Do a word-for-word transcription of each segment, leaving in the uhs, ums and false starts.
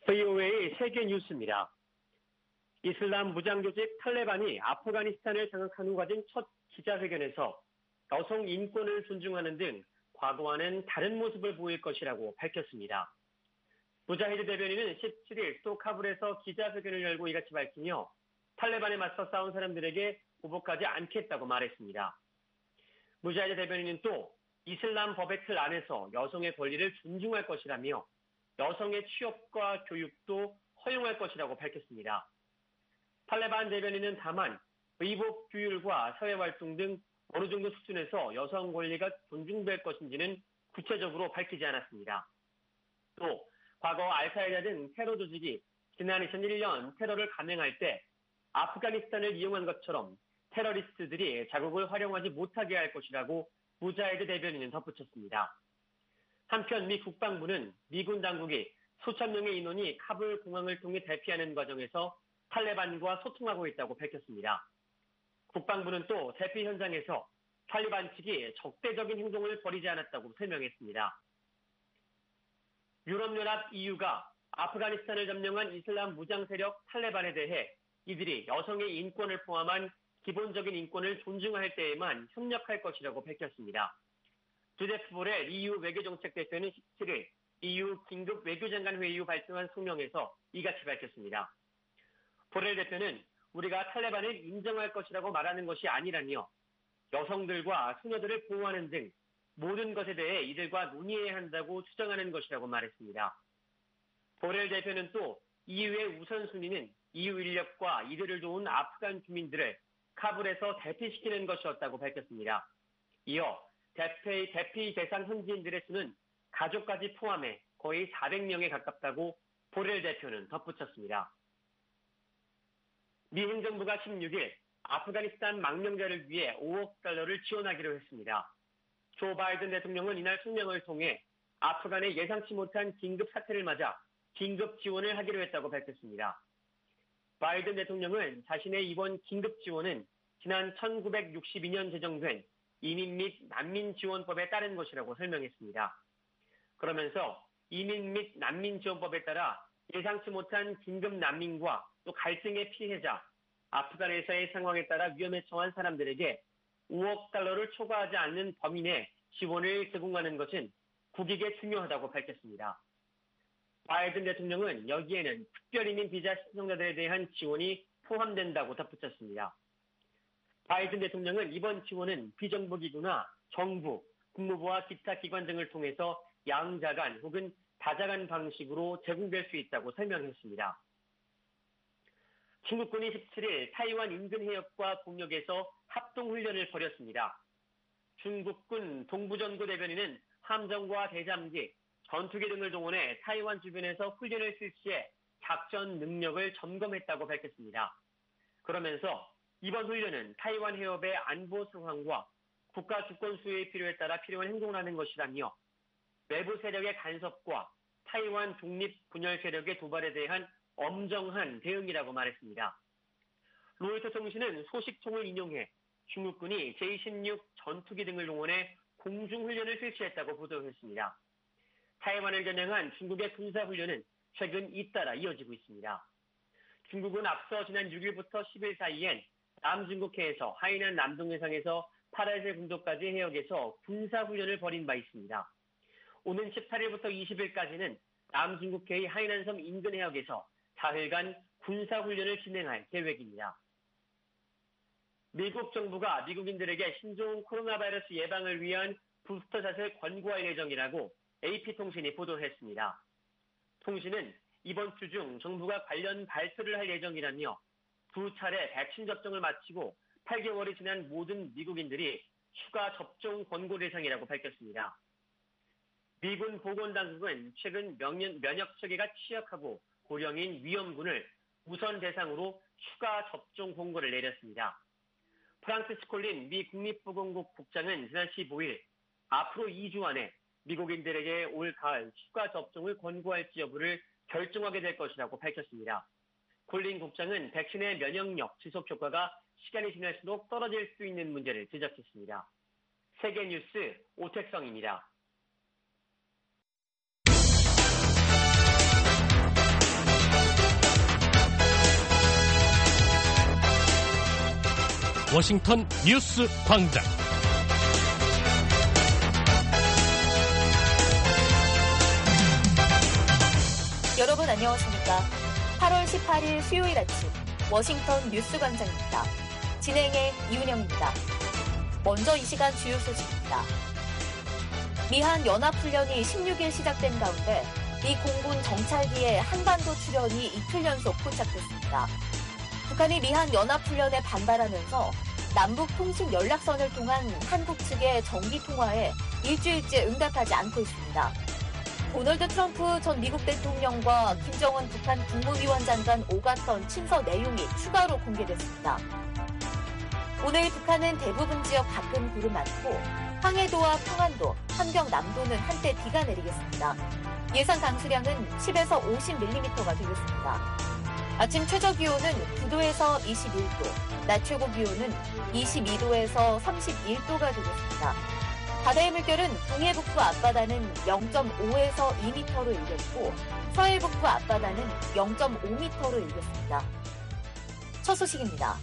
브이오에이 세계 뉴스입니다. 이슬람 무장조직 탈레반이 아프가니스탄을 장악한 후 가진 첫 기자회견에서 여성 인권을 존중하는 등 과거와는 다른 모습을 보일 것이라고 밝혔습니다. 무자히드 대변인은 십칠일 수도 카불에서 기자회견을 열고 이같이 밝히며 탈레반에 맞서 싸운 사람들에게 보복하지 않겠다고 말했습니다. 무자히드 대변인은 또 이슬람 법의 틀 안에서 여성의 권리를 존중할 것이라며 여성의 취업과 교육도 허용할 것이라고 밝혔습니다. 탈레반 대변인은 다만 의복 규율과 사회활동 등 어느 정도 수준에서 여성 권리가 존중될 것인지는 구체적으로 밝히지 않았습니다. 또 과거 알카에다 등 테러 조직이 지난 이천일 년 테러를 감행할 때 아프가니스탄을 이용한 것처럼 테러리스트들이 자국을 활용하지 못하게 할 것이라고 무자히드 대변인은 덧붙였습니다. 한편 미 국방부는 미군 당국이 수천 명의 인원이 카불 공항을 통해 대피하는 과정에서 탈레반과 소통하고 있다고 밝혔습니다. 국방부는 또 대피 현장에서 탈레반 측이 적대적인 행동을 벌이지 않았다고 설명했습니다. 유럽연합 이유가 아프가니스탄을 점령한 이슬람 무장 세력 탈레반에 대해 이들이 여성의 인권을 포함한 기본적인 인권을 존중할 때에만 협력할 것이라고 밝혔습니다. 조제프 보렐 이유 외교정책대표는 십칠일 이유 긴급 외교장관 회의 후 발표한 성명에서 이같이 밝혔습니다. 보렐 대표는 우리가 탈레반을 인정할 것이라고 말하는 것이 아니라며 여성들과 소녀들을 보호하는 등 모든 것에 대해 이들과 논의해야 한다고 주장하는 것이라고 말했습니다. 보렐 대표는 또 이유의 우선순위는 이유 인력과 이들을 도운 아프간 주민들을 카불에서 대피시키는 것이었다고 밝혔습니다. 이어 대피, 대피 대상 현지인들의 수는 가족까지 포함해 거의 사백 명에 가깝다고 보렐 대표는 덧붙였습니다. 미 행정부가 십육일 아프가니스탄 망명자를 위해 오억 달러를 지원하기로 했습니다. 조 바이든 대통령은 이날 성명을 통해 아프간의 예상치 못한 긴급 사태를 맞아 긴급 지원을 하기로 했다고 밝혔습니다. 바이든 대통령은 자신의 이번 긴급 지원은 지난 천구백육십이 년 제정된 이민 및 난민 지원법에 따른 것이라고 설명했습니다. 그러면서 이민 및 난민 지원법에 따라 예상치 못한 긴급 난민과 또 갈등의 피해자, 아프간에서의 상황에 따라 위험에 처한 사람들에게 오억 달러를 초과하지 않는 범위 내 지원을 제공하는 것은 국익에 중요하다고 밝혔습니다. 바이든 대통령은 여기에는 특별이민 비자 신청자들에 대한 지원이 포함된다고 덧붙였습니다. 바이든 대통령은 이번 지원은 비정부기구나 정부, 국무부와 기타 기관 등을 통해서 양자간 혹은 다자간 방식으로 제공될 수 있다고 설명했습니다. 중국군이 십칠일 타이완 인근 해역과 동역에서 합동훈련을 벌였습니다. 중국군 동부전구 대변인은 함정과 대잠기, 전투기 등을 동원해 타이완 주변에서 훈련을 실시해 작전 능력을 점검했다고 밝혔습니다. 그러면서 이번 훈련은 타이완 해협의 안보 상황과 국가 주권 수호의 필요에 따라 필요한 행동을 하는 것이라며 외부 세력의 간섭과 타이완 독립 분열 세력의 도발에 대한 엄정한 대응이라고 말했습니다. 로이터 통신은 소식통을 인용해 중국군이 제이 십육 전투기 등을 동원해 공중훈련을 실시했다고 보도했습니다. 타이완을 겨냥한 중국의 군사훈련은 최근 잇따라 이어지고 있습니다. 중국은 앞서 지난 육일부터 십일 사이엔 남중국해에서 하이난 남동해상에서 파라제 군도까지 해역에서 군사훈련을 벌인 바 있습니다. 오는 십팔일부터 이십일까지는 남중국해의 하이난섬 인근 해역에서 사흘간 군사훈련을 진행할 계획입니다. 미국 정부가 미국인들에게 신종 코로나 바이러스 예방을 위한 부스터샷을 권고할 예정이라고 에이피통신이 보도했습니다. 통신은 이번 주 중 정부가 관련 발표를 할 예정이라며 두 차례 백신 접종을 마치고 팔 개월이 지난 모든 미국인들이 추가 접종 권고 대상이라고 밝혔습니다. 미군 보건당국은 최근 면역, 면역 체계가 취약하고 고령인 위험군을 우선 대상으로 추가 접종 공고를 내렸습니다. 프랑시스 콜린 미 국립보건국 국장은 지난 십오일 앞으로 이 주 안에 미국인들에게 올 가을 추가 접종을 권고할지 여부를 결정하게 될 것이라고 밝혔습니다. 콜린 국장은 백신의 면역력, 지속 효과가 시간이 지날수록 떨어질 수 있는 문제를 지적했습니다. 세계뉴스 오택성입니다. 워싱턴 뉴스 광장. 여러분 안녕하십니까? 팔월 십팔일 수요일 아침 워싱턴 뉴스 광장입니다. 진행의 이은영입니다. 먼저 이 시간 주요 소식입니다. 미한 연합훈련이 십육일 시작된 가운데 미 공군 정찰기의 한반도 출현이 이틀 연속 포착됐습니다. 북한이 미한 연합훈련에 반발하면서 남북 통신 연락선을 통한 한국 측의 정기 통화에 일주일째 응답하지 않고 있습니다. 도널드 트럼프 전 미국 대통령과 김정은 북한 국무위원장 간 오갔던 친서 내용이 추가로 공개됐습니다. 오늘 북한은 대부분 지역 가끔 구름 많고 황해도와 평안도, 함경남도는 한때 비가 내리겠습니다. 예상 강수량은 십에서 오십 밀리미터가 되겠습니다. 아침 최저기온은 구도에서 이십일도, 낮 최고기온은 이십이도에서 삼십일도가 되겠습니다. 바다의 물결은 동해 북부 앞바다는 영점오에서 이 미터로 일겠고 서해 북부 앞바다는 영점오 미터로 일겠습니다. 첫 소식입니다.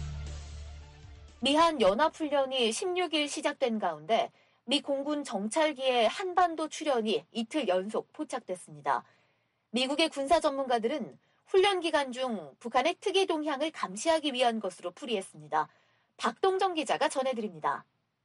미한 연합훈련이 십육일 시작된 가운데 미 공군 정찰기의 한반도 출현이 이틀 연속 포착됐습니다. 미국의 군사 전문가들은 훈련 기간 중 북한의 특이 동향을 감시하기 위한 것으로 풀이했습니다. 박동정 기자가 전해드립니다.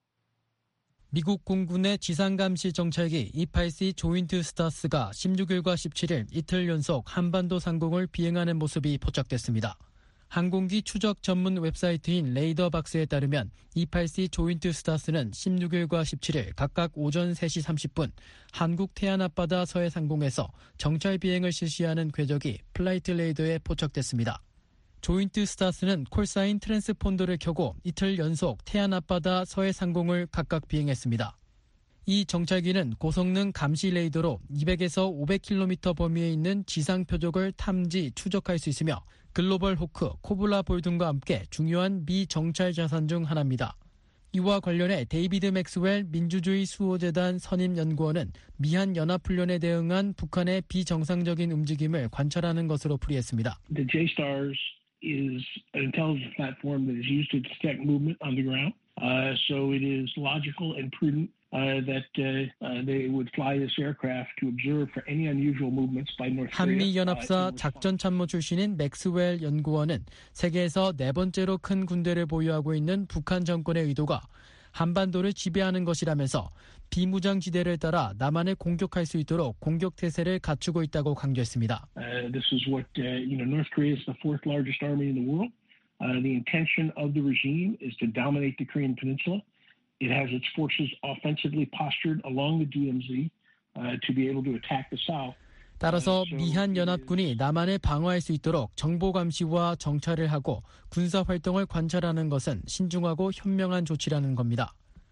미국 공군의 지상감시 정찰기 이팔씨 조인트 스타스가 십육일과 십칠일 이틀 연속 한반도 상공을 비행하는 모습이 포착됐습니다. 항공기 추적 전문 웹사이트인 레이더박스에 따르면 이팔씨 조인트 스타스는 십육일과 십칠일 각각 오전 세시 삼십분 한국 태안 앞바다 서해 상공에서 정찰 비행을 실시하는 궤적이 플라이트 레이더에 포착됐습니다. 조인트 스타스는 콜사인 트랜스폰더를 켜고 이틀 연속 태안 앞바다 서해 상공을 각각 비행했습니다. 이 정찰기는 고성능 감시 레이더로 이백에서 오백 킬로미터 범위에 있는 지상 표적을 탐지, 추적할 수 있으며 글로벌 호크, 코블라 볼 등과 함께 중요한 미 정찰 자산 중 하나입니다. 이와 관련해 데이비드 맥스웰 민주주의 수호재단 선임연구원은 미한 연합훈련에 대응한 북한의 비정상적인 움직임을 관찰하는 것으로 풀이했습니다. The J-STARS is an intelligence platform that is used to detect movement on the ground. Uh, so it is logical and prudent uh, that uh, uh, they would fly this aircraft to observe for any unusual movements by North Korea. 한미연합사 작전참모 출신인 맥스웰 연구원은 세계에서 네 번째로 큰 군대를 보유하고 있는 북한 정권의 의도가 한반도를 지배하는 것이라면서 비무장지대를 따라 남한을 공격할 수 있도록 공격 태세를 갖추고 있다고 강조했습니다. Uh, this is what uh, you know. North Korea is the fourth largest army in the world. Uh, the intention of the regime is to dominate the Korean Peninsula. It has its forces offensively postured along the D M Z uh, to be able to attack the south. 따라서 미한 연합군이 남한을 방어할 수 있도록 정보 감시와 정찰을 하고 군사 활동을 관찰하는 것은 신중하고 현명한 조치라는 겁니다.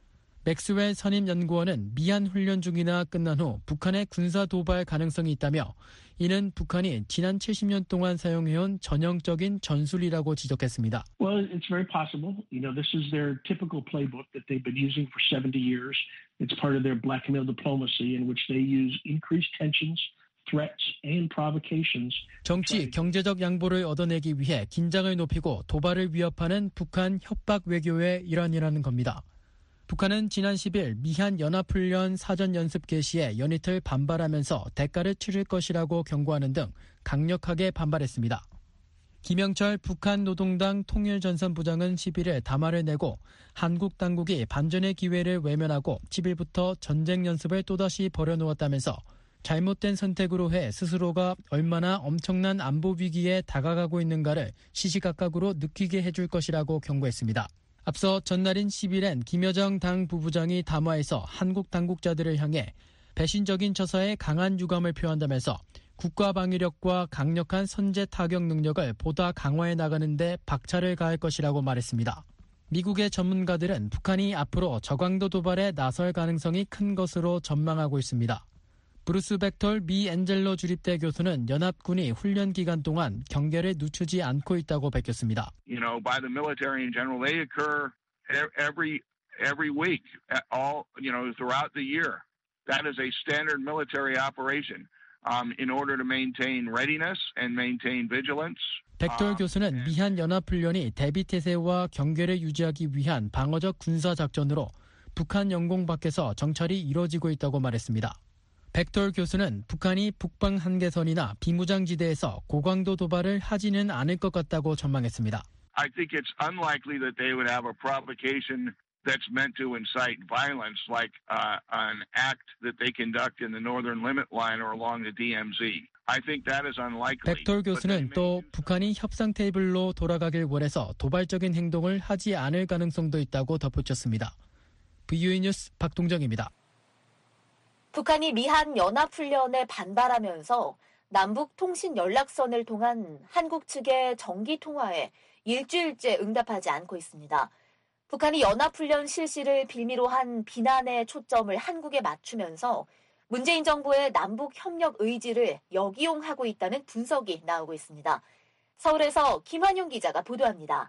맥스웰 선임연구원은 미한 훈련 중이나 끝난 후 북한의 군사 도발 가능성이 있다며 이는 북한이 지난 칠십 년 동안 사용해온 전형적인 전술이라고 지적했습니다. Well, it's very possible. You know, this is their typical playbook that they've been using for seventy years. It's part of their blackmail diplomacy in which they use increased tensions, threats, and provocations. 정치, 경제적 양보를 얻어내기 위해 긴장을 높이고 도발을 위협하는 북한 협박 외교의 일환이라는 겁니다. 북한은 지난 십일 미한 연합훈련 사전 연습 개시에 연이틀 반발하면서 대가를 치를 것이라고 경고하는 등 강력하게 반발했습니다. 김영철 북한 노동당 통일전선부장은 십일일 담화를 내고 한국 당국이 반전의 기회를 외면하고 십일부터 전쟁 연습을 또다시 벌여놓았다면서 잘못된 선택으로 해 스스로가 얼마나 엄청난 안보 위기에 다가가고 있는가를 시시각각으로 느끼게 해줄 것이라고 경고했습니다. 앞서 전날인 십일엔 김여정 당 부부장이 담화에서 한국 당국자들을 향해 배신적인 처사에 강한 유감을 표한다면서 국가 방위력과 강력한 선제 타격 능력을 보다 강화해 나가는 데 박차를 가할 것이라고 말했습니다. 미국의 전문가들은 북한이 앞으로 저강도 도발에 나설 가능성이 큰 것으로 전망하고 있습니다. 브루스 벡톨 미 엔젤로 주립대 교수는 연합군이 훈련 기간 동안 경계를 늦추지 않고 있다고 밝혔습니다. You know, by the military in general, they occur every every week, all you know, throughout the year. That is a standard military operation um, in order to maintain readiness and maintain vigilance. 백돌 교수는 미한 연합훈련이 대비태세와 경계를 유지하기 위한 방어적 군사작전으로 북한 영공 밖에서 정찰이 이뤄지고 있다고 말했습니다. 백돌 교수는 북한이 북방 한계선이나 비무장지대에서 고강도 도발을 하지는 않을 것 같다고 전망했습니다. I think it's unlikely that they would have a provocation that's meant to incite violence, like uh, an act that they conduct in the northern limit line or along the D M Z. I think that is unlikely. 백돌 교수는 또 북한이 협상 테이블로 돌아가길 원해서 도발적인 행동을 하지 않을 가능성도 있다고 덧붙였습니다. 브이오이 뉴스 박동정입니다. 북한이 미한 연합훈련에 반발하면서 남북 통신 연락선을 통한 한국 측의 정기 통화에 일주일째 응답하지 않고 있습니다. 북한이 연합훈련 실시를 빌미로 한 비난의 초점을 한국에 맞추면서 문재인 정부의 남북 협력 의지를 역이용하고 있다는 분석이 나오고 있습니다. 서울에서 김환용 기자가 보도합니다.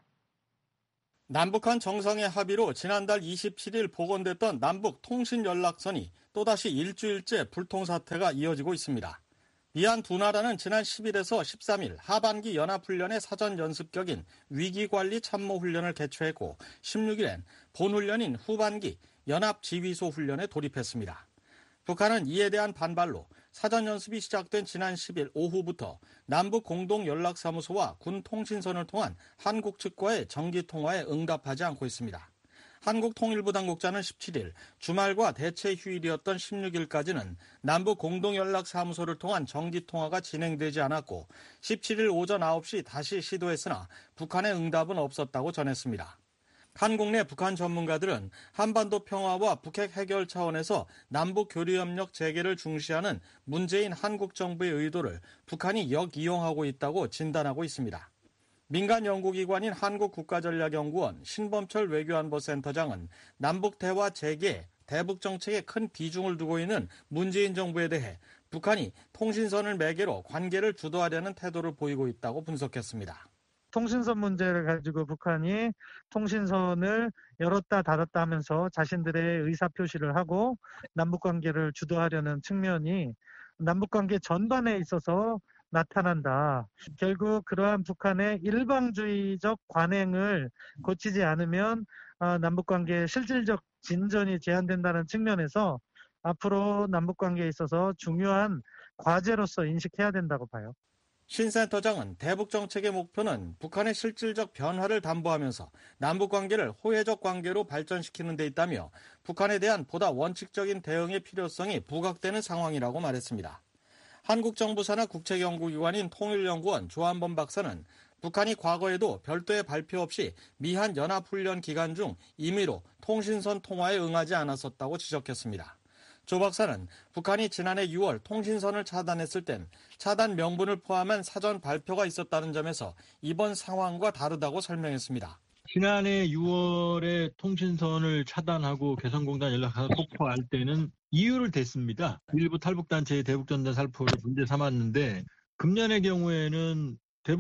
남북한 정상의 합의로 지난달 이십칠일 복원됐던 남북 통신 연락선이 또다시 일주일째 불통 사태가 이어지고 있습니다. 미한 두 나라는 지난 십일에서 십삼일 하반기 연합훈련의 사전 연습격인 위기관리 참모훈련을 개최했고 십육일엔 본훈련인 후반기 연합지휘소 훈련에 돌입했습니다. 북한은 이에 대한 반발로 사전 연습이 시작된 지난 십일 오후부터 남북 공동연락사무소와 군 통신선을 통한 한국 측과의 정기통화에 응답하지 않고 있습니다. 한국통일부 당국자는 십칠일 주말과 대체 휴일이었던 십육일까지는 남북 공동연락사무소를 통한 정기통화가 진행되지 않았고 십칠일 오전 아홉시 다시 시도했으나 북한의 응답은 없었다고 전했습니다. 한국 내 북한 전문가들은 한반도 평화와 북핵 해결 차원에서 남북 교류협력 재개를 중시하는 문재인 한국 정부의 의도를 북한이 역이용하고 있다고 진단하고 있습니다. 민간 연구기관인 한국국가전략연구원 신범철 외교안보센터장은 남북 대화 재개, 대북 정책에 큰 비중을 두고 있는 문재인 정부에 대해 북한이 통신선을 매개로 관계를 주도하려는 태도를 보이고 있다고 분석했습니다. 통신선 문제를 가지고 북한이 통신선을 열었다 닫았다 하면서 자신들의 의사표시를 하고 남북관계를 주도하려는 측면이 남북관계 전반에 있어서 나타난다. 결국 그러한 북한의 일방주의적 관행을 고치지 않으면 남북관계의 실질적 진전이 제한된다는 측면에서 앞으로 남북관계에 있어서 중요한 과제로서 인식해야 된다고 봐요. 신 센터장은 대북 정책의 목표는 북한의 실질적 변화를 담보하면서 남북 관계를 호혜적 관계로 발전시키는 데 있다며 북한에 대한 보다 원칙적인 대응의 필요성이 부각되는 상황이라고 말했습니다. 한국 정부 산하 국책연구기관인 통일연구원 조한범 박사는 북한이 과거에도 별도의 발표 없이 미한 연합훈련 기간 중 임의로 통신선 통화에 응하지 않았었다고 지적했습니다. 조 박사는 북한이 지난해 유월 통신선을 차단했을 땐 차단 명분을 포함한 사전 발표가 있었다는 점에서 이번 상황과 다르다고 설명했습니다. 지난해 유월에 통신선을 차단하고 개성공단 연락사를 폭파할 때는 이유를 댔습니다. 일부 탈북단체의 대북전단 살포를 문제 삼았는데 금년의 경우에는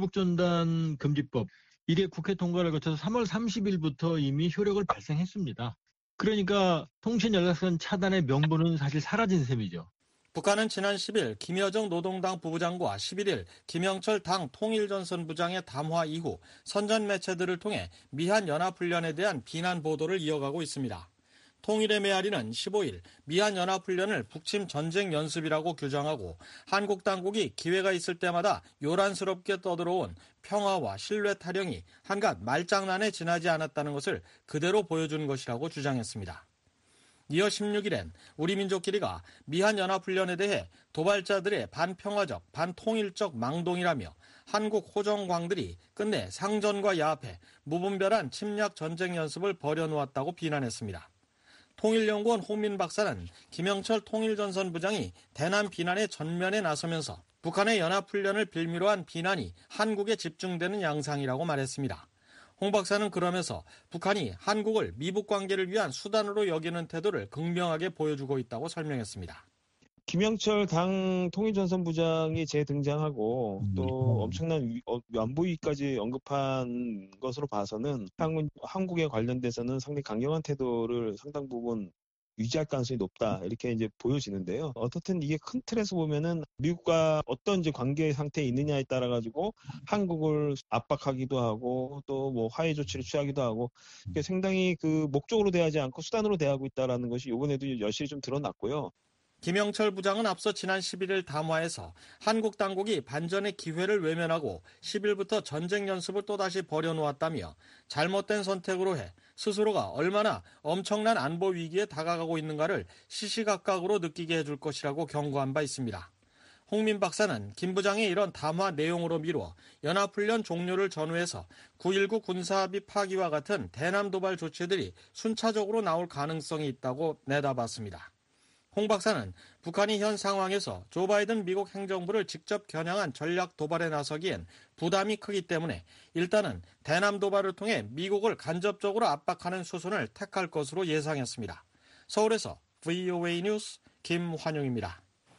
대북전단 금지법 이게 국회 통과를 거쳐서 삼월 삼십일부터 이미 효력을 발생했습니다. 그러니까 통신연락선 차단의 명분은 사실 사라진 셈이죠. 북한은 지난 십일 김여정 노동당 부부장과 십일일 김영철 당 통일전선부장의 담화 이후 선전 매체들을 통해 미한 연합훈련에 대한 비난 보도를 이어가고 있습니다. 통일의 메아리는 십오일 미한 연합훈련을 북침 전쟁 연습이라고 규정하고 한국 당국이 기회가 있을 때마다 요란스럽게 떠들어온 평화와 신뢰 타령이 한갓 말장난에 지나지 않았다는 것을 그대로 보여준 것이라고 주장했습니다. 이어 십육일엔 우리 민족끼리가 미한 연합훈련에 대해 도발자들의 반평화적, 반통일적 망동이라며 한국 호정광들이 끝내 상전과 야합해 무분별한 침략 전쟁 연습을 벌여놓았다고 비난했습니다. 통일연구원 홍민 박사는 김영철 통일전선부장이 대남 비난의 전면에 나서면서 북한의 연합훈련을 빌미로 한 비난이 한국에 집중되는 양상이라고 말했습니다. 홍 박사는 그러면서 북한이 한국을 미북 관계를 위한 수단으로 여기는 태도를 극명하게 보여주고 있다고 설명했습니다. 김영철 당 통일전선부장이 재등장하고 또 엄청난 위, 어, 안보위까지 언급한 것으로 봐서는 한국, 한국에 관련돼서는 상당히 강경한 태도를 상당 부분 유지할 가능성이 높다 이렇게 이제 보여지는데요. 어떻든 이게 큰 틀에서 보면은 미국과 어떤 이제 관계 상태에 있느냐에 따라 가지고 한국을 압박하기도 하고 또 뭐 화해 조치를 취하기도 하고 상당히 그 목적으로 대하지 않고 수단으로 대하고 있다라는 것이 이번에도 여실히 좀 드러났고요. 김영철 부장은 앞서 지난 십일일 담화에서 한국 당국이 반전의 기회를 외면하고 십일부터 전쟁 연습을 또다시 벌여놓았다며 잘못된 선택으로 해 스스로가 얼마나 엄청난 안보 위기에 다가가고 있는가를 시시각각으로 느끼게 해줄 것이라고 경고한 바 있습니다. 홍민 박사는 김 부장의 이런 담화 내용으로 미루어 연합훈련 종료를 전후해서 구일구 군사합의 파기와 같은 대남 도발 조치들이 순차적으로 나올 가능성이 있다고 내다봤습니다. 홍 박사는 북한이 현 상황에서 조 바이든 미국 행정부를 직접 겨냥한 전략 도발에 나서기엔 부담이 크기 때문에 일단은 대남 도발을 통해 미국을 간접적으로 압박하는 수순을 택할 것으로 예상했습니다. 서울에서 브이오에이 뉴스 김환용입니다.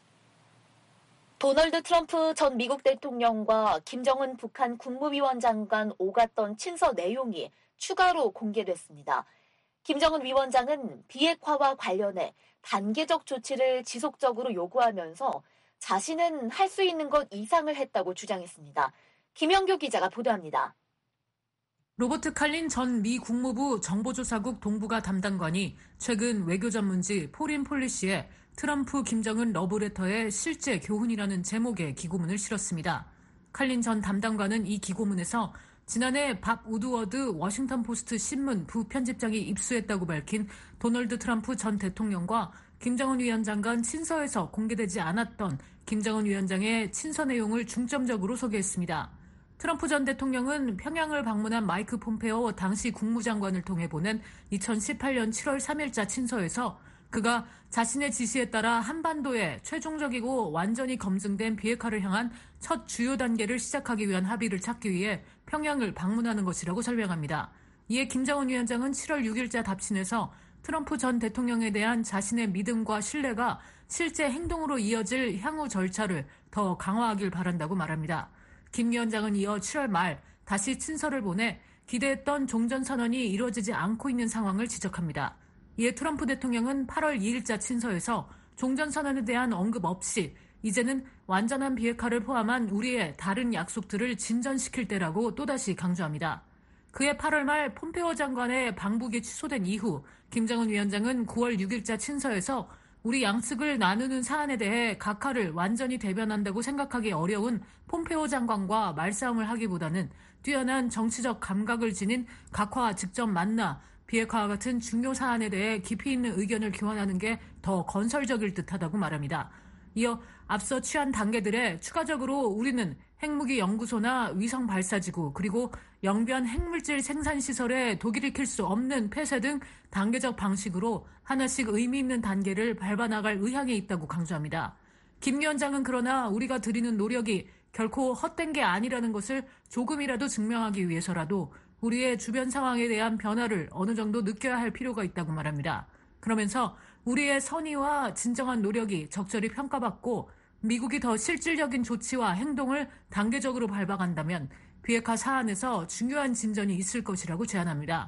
도널드 트럼프 전 미국 대통령과 김정은 북한 국무위원장 간 오갔던 친서 내용이 추가로 공개됐습니다. 김정은 위원장은 비핵화와 관련해 단계적 조치를 지속적으로 요구하면서 자신은 할 수 있는 것 이상을 했다고 주장했습니다. 김영교 기자가 보도합니다. 로버트 칼린 전 미 국무부 정보조사국 동북아 담당관이 최근 외교 전문지 포린 폴리시에 트럼프 김정은 러브레터의 실제 교훈이라는 제목의 기고문을 실었습니다. 칼린 전 담당관은 이 기고문에서 지난해 밥 우드워드 워싱턴 포스트 신문 부편집장이 입수했다고 밝힌 도널드 트럼프 전 대통령과 김정은 위원장 간 친서에서 공개되지 않았던 김정은 위원장의 친서 내용을 중점적으로 소개했습니다. 트럼프 전 대통령은 평양을 방문한 마이크 폼페오 당시 국무장관을 통해 보낸 이천십팔년 칠월 삼일자 친서에서 그가 자신의 지시에 따라 한반도에 최종적이고 완전히 검증된 비핵화를 향한 첫 주요 단계를 시작하기 위한 합의를 찾기 위해 평양을 방문하는 것이라고 설명합니다. 이에 김정은 위원장은 칠월 육일자 답신에서 트럼프 전 대통령에 대한 자신의 믿음과 신뢰가 실제 행동으로 이어질 향후 절차를 더 강화하길 바란다고 말합니다. 김 위원장은 이어 칠월 말 다시 친서를 보내 기대했던 종전선언이 이루어지지 않고 있는 상황을 지적합니다. 이에 트럼프 대통령은 팔월 이일자 친서에서 종전선언에 대한 언급 없이 이제는 완전한 비핵화를 포함한 우리의 다른 약속들을 진전시킬 때라고 또다시 강조합니다. 그해 팔월 말 폼페오 장관의 방북이 취소된 이후 김정은 위원장은 구월 육일자 친서에서 우리 양측을 나누는 사안에 대해 각하를 완전히 대변한다고 생각하기 어려운 폼페오 장관과 말싸움을 하기보다는 뛰어난 정치적 감각을 지닌 각하와 직접 만나 비핵화와 같은 중요 사안에 대해 깊이 있는 의견을 교환하는 게 더 건설적일 듯하다고 말합니다. 이어 앞서 취한 단계들에 추가적으로 우리는 핵무기 연구소나 위성 발사지구 그리고 영변 핵물질 생산시설에 독일 익힐 수 없는 폐쇄 등 단계적 방식으로 하나씩 의미 있는 단계를 밟아나갈 의향이 있다고 강조합니다. 김 위원장은 그러나 우리가 드리는 노력이 결코 헛된 게 아니라는 것을 조금이라도 증명하기 위해서라도 우리의 주변 상황에 대한 변화를 어느 정도 느껴야 할 필요가 있다고 말합니다. 그러면서 우리의 선의와 진정한 노력이 적절히 평가받고 미국이 더 실질적인 조치와 행동을 단계적으로 밟아간다면 비핵화 사안에서 중요한 진전이 있을 것이라고 제안합니다.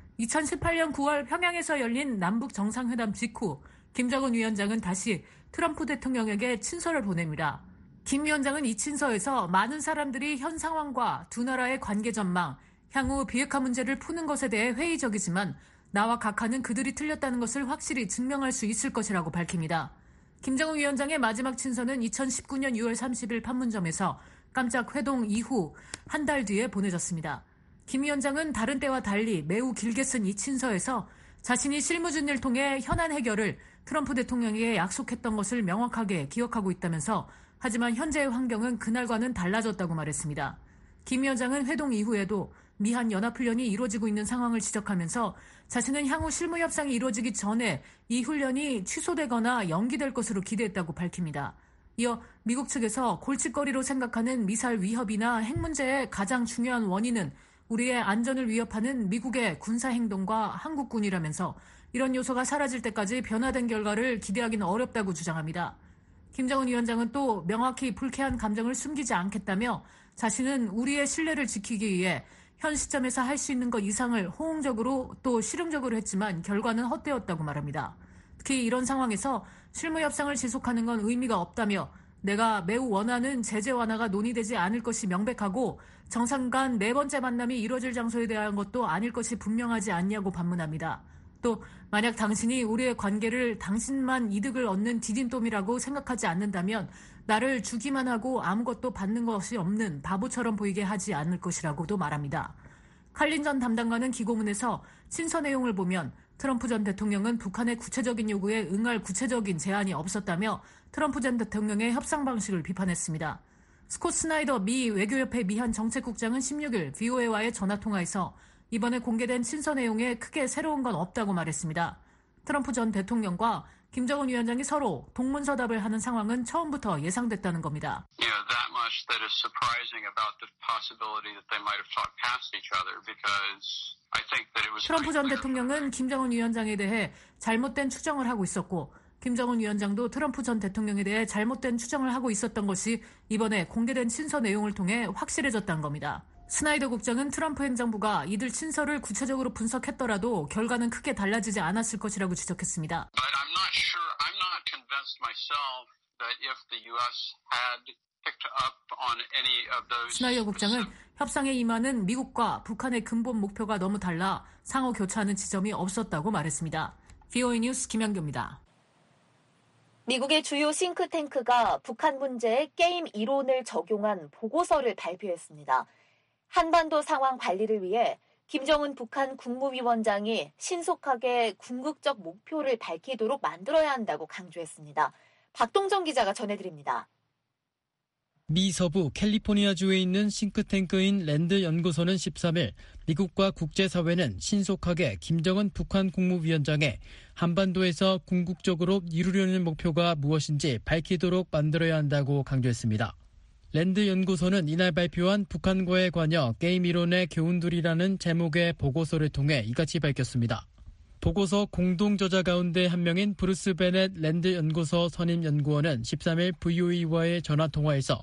이천십팔년 구월 평양에서 열린 남북 정상회담 직후 김정은 위원장은 다시 트럼프 대통령에게 친서를 보냅니다. 김 위원장은 이 친서에서 많은 사람들이 현 상황과 두 나라의 관계 전망, 향후 비핵화 문제를 푸는 것에 대해 회의적이지만 나와 각하는 그들이 틀렸다는 것을 확실히 증명할 수 있을 것이라고 밝힙니다. 김정은 위원장의 마지막 친서는 이천십구년 유월 삼십일 판문점에서 깜짝 회동 이후 한 달 뒤에 보내졌습니다. 김 위원장은 다른 때와 달리 매우 길게 쓴 이 친서에서 자신이 실무진을 통해 현안 해결을 트럼프 대통령에게 약속했던 것을 명확하게 기억하고 있다면서 하지만 현재의 환경은 그날과는 달라졌다고 말했습니다. 김 위원장은 회동 이후에도 미한 연합훈련이 이루어지고 있는 상황을 지적하면서 자신은 향후 실무 협상이 이루어지기 전에 이 훈련이 취소되거나 연기될 것으로 기대했다고 밝힙니다. 이어 미국 측에서 골칫거리로 생각하는 미사일 위협이나 핵 문제의 가장 중요한 원인은 우리의 안전을 위협하는 미국의 군사행동과 한국군이라면서 이런 요소가 사라질 때까지 변화된 결과를 기대하기는 어렵다고 주장합니다. 김정은 위원장은 또 명확히 불쾌한 감정을 숨기지 않겠다며 자신은 우리의 신뢰를 지키기 위해 현 시점에서 할 수 있는 것 이상을 호응적으로 또 실용적으로 했지만 결과는 헛되었다고 말합니다. 특히 이런 상황에서 실무 협상을 지속하는 건 의미가 없다며 내가 매우 원하는 제재 완화가 논의되지 않을 것이 명백하고 정상 간 네 번째 만남이 이뤄질 장소에 대한 것도 아닐 것이 분명하지 않냐고 반문합니다. 또 만약 당신이 우리의 관계를 당신만 이득을 얻는 디딤돌이라고 생각하지 않는다면 나를 주기만 하고 아무것도 받는 것이 없는 바보처럼 보이게 하지 않을 것이라고도 말합니다. 칼린 전 담당관은 기고문에서 친서 내용을 보면 트럼프 전 대통령은 북한의 구체적인 요구에 응할 구체적인 제안이 없었다며 트럼프 전 대통령의 협상 방식을 비판했습니다. 스콧 스나이더 미 외교협회 미한 정책국장은 십육일 브이오에이와의 전화통화에서 이번에 공개된 친서 내용에 크게 새로운 건 없다고 말했습니다. 트럼프 전 대통령과 김정은 위원장이 서로 동문서답을 하는 상황은 처음부터 예상됐다는 겁니다. You know, that much that is surprising about the possibility that they might have talked past each other because I think that it was 트럼프 전 대통령은 김정은 위원장에 대해 잘못된 추정을 하고 있었고 김정은 위원장도 트럼프 전 대통령에 대해 잘못된 추정을 하고 있었던 것이 이번에 공개된 친서 내용을 통해 확실해졌다는 겁니다. 스나이더 국장은 트럼프 행정부가 이들 친서를 구체적으로 분석했더라도 결과는 크게 달라지지 않았을 것이라고 지적했습니다. But I'm not sure, I'm not convinced myself that if the U S had picked up on any of those 스나이더 국장은 협상에 임하는 미국과 북한의 근본 목표가 너무 달라 상호 교차하는 지점이 없었다고 말했습니다. 브이오에이 뉴스 김현규입니다. 미국의 주요 싱크탱크가 북한 문제에 게임 이론을 적용한 보고서를 발표했습니다. 한반도 상황 관리를 위해 김정은 북한 국무위원장이 신속하게 궁극적 목표를 밝히도록 만들어야 한다고 강조했습니다. 박동정 기자가 전해드립니다. 미 서부 캘리포니아주에 있는 싱크탱크인 랜드 연구소는 십삼일 미국과 국제사회는 신속하게 김정은 북한 국무위원장에 한반도에서 궁극적으로 이루려는 목표가 무엇인지 밝히도록 만들어야 한다고 강조했습니다. 랜드 연구소는 이날 발표한 북한과의 관여 게임 이론의 교훈들이라는 제목의 보고서를 통해 이같이 밝혔습니다. 보고서 공동 저자 가운데 한 명인 브루스 베넷 랜드 연구소 선임 연구원은 십삼일 브이오에이와의 전화통화에서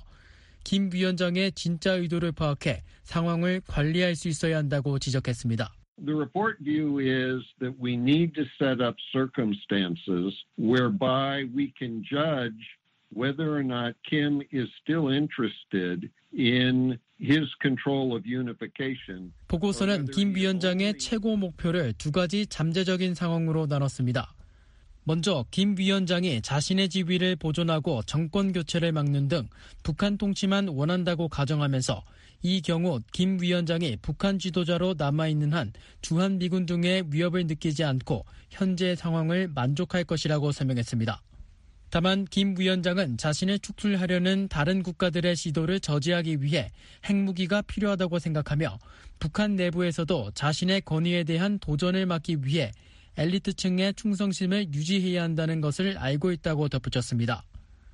김 위원장의 진짜 의도를 파악해 상황을 관리할 수 있어야 한다고 지적했습니다. The report view is that we need to set up circumstances whereby we can judge whether or not Kim is still interested in his control of unification. 보고서는 김 위원장의 최고 목표를 두 가지 잠재적인 상황으로 나눴습니다. 먼저 김 위원장이 자신의 지위를 보존하고 정권 교체를 막는 등 북한 통치만 원한다고 가정하면서 이 경우 김 위원장이 북한 지도자로 남아있는 한 주한미군 등의 위협을 느끼지 않고 현재 상황을 만족할 것이라고 설명했습니다. 다만 김 위원장은 자신을 축출하려는 다른 국가들의 시도를 저지하기 위해 핵무기가 필요하다고 생각하며 북한 내부에서도 자신의 권위에 대한 도전을 막기 위해 엘리트층의 충성심을 유지해야 한다는 것을 알고 있다고 덧붙였습니다.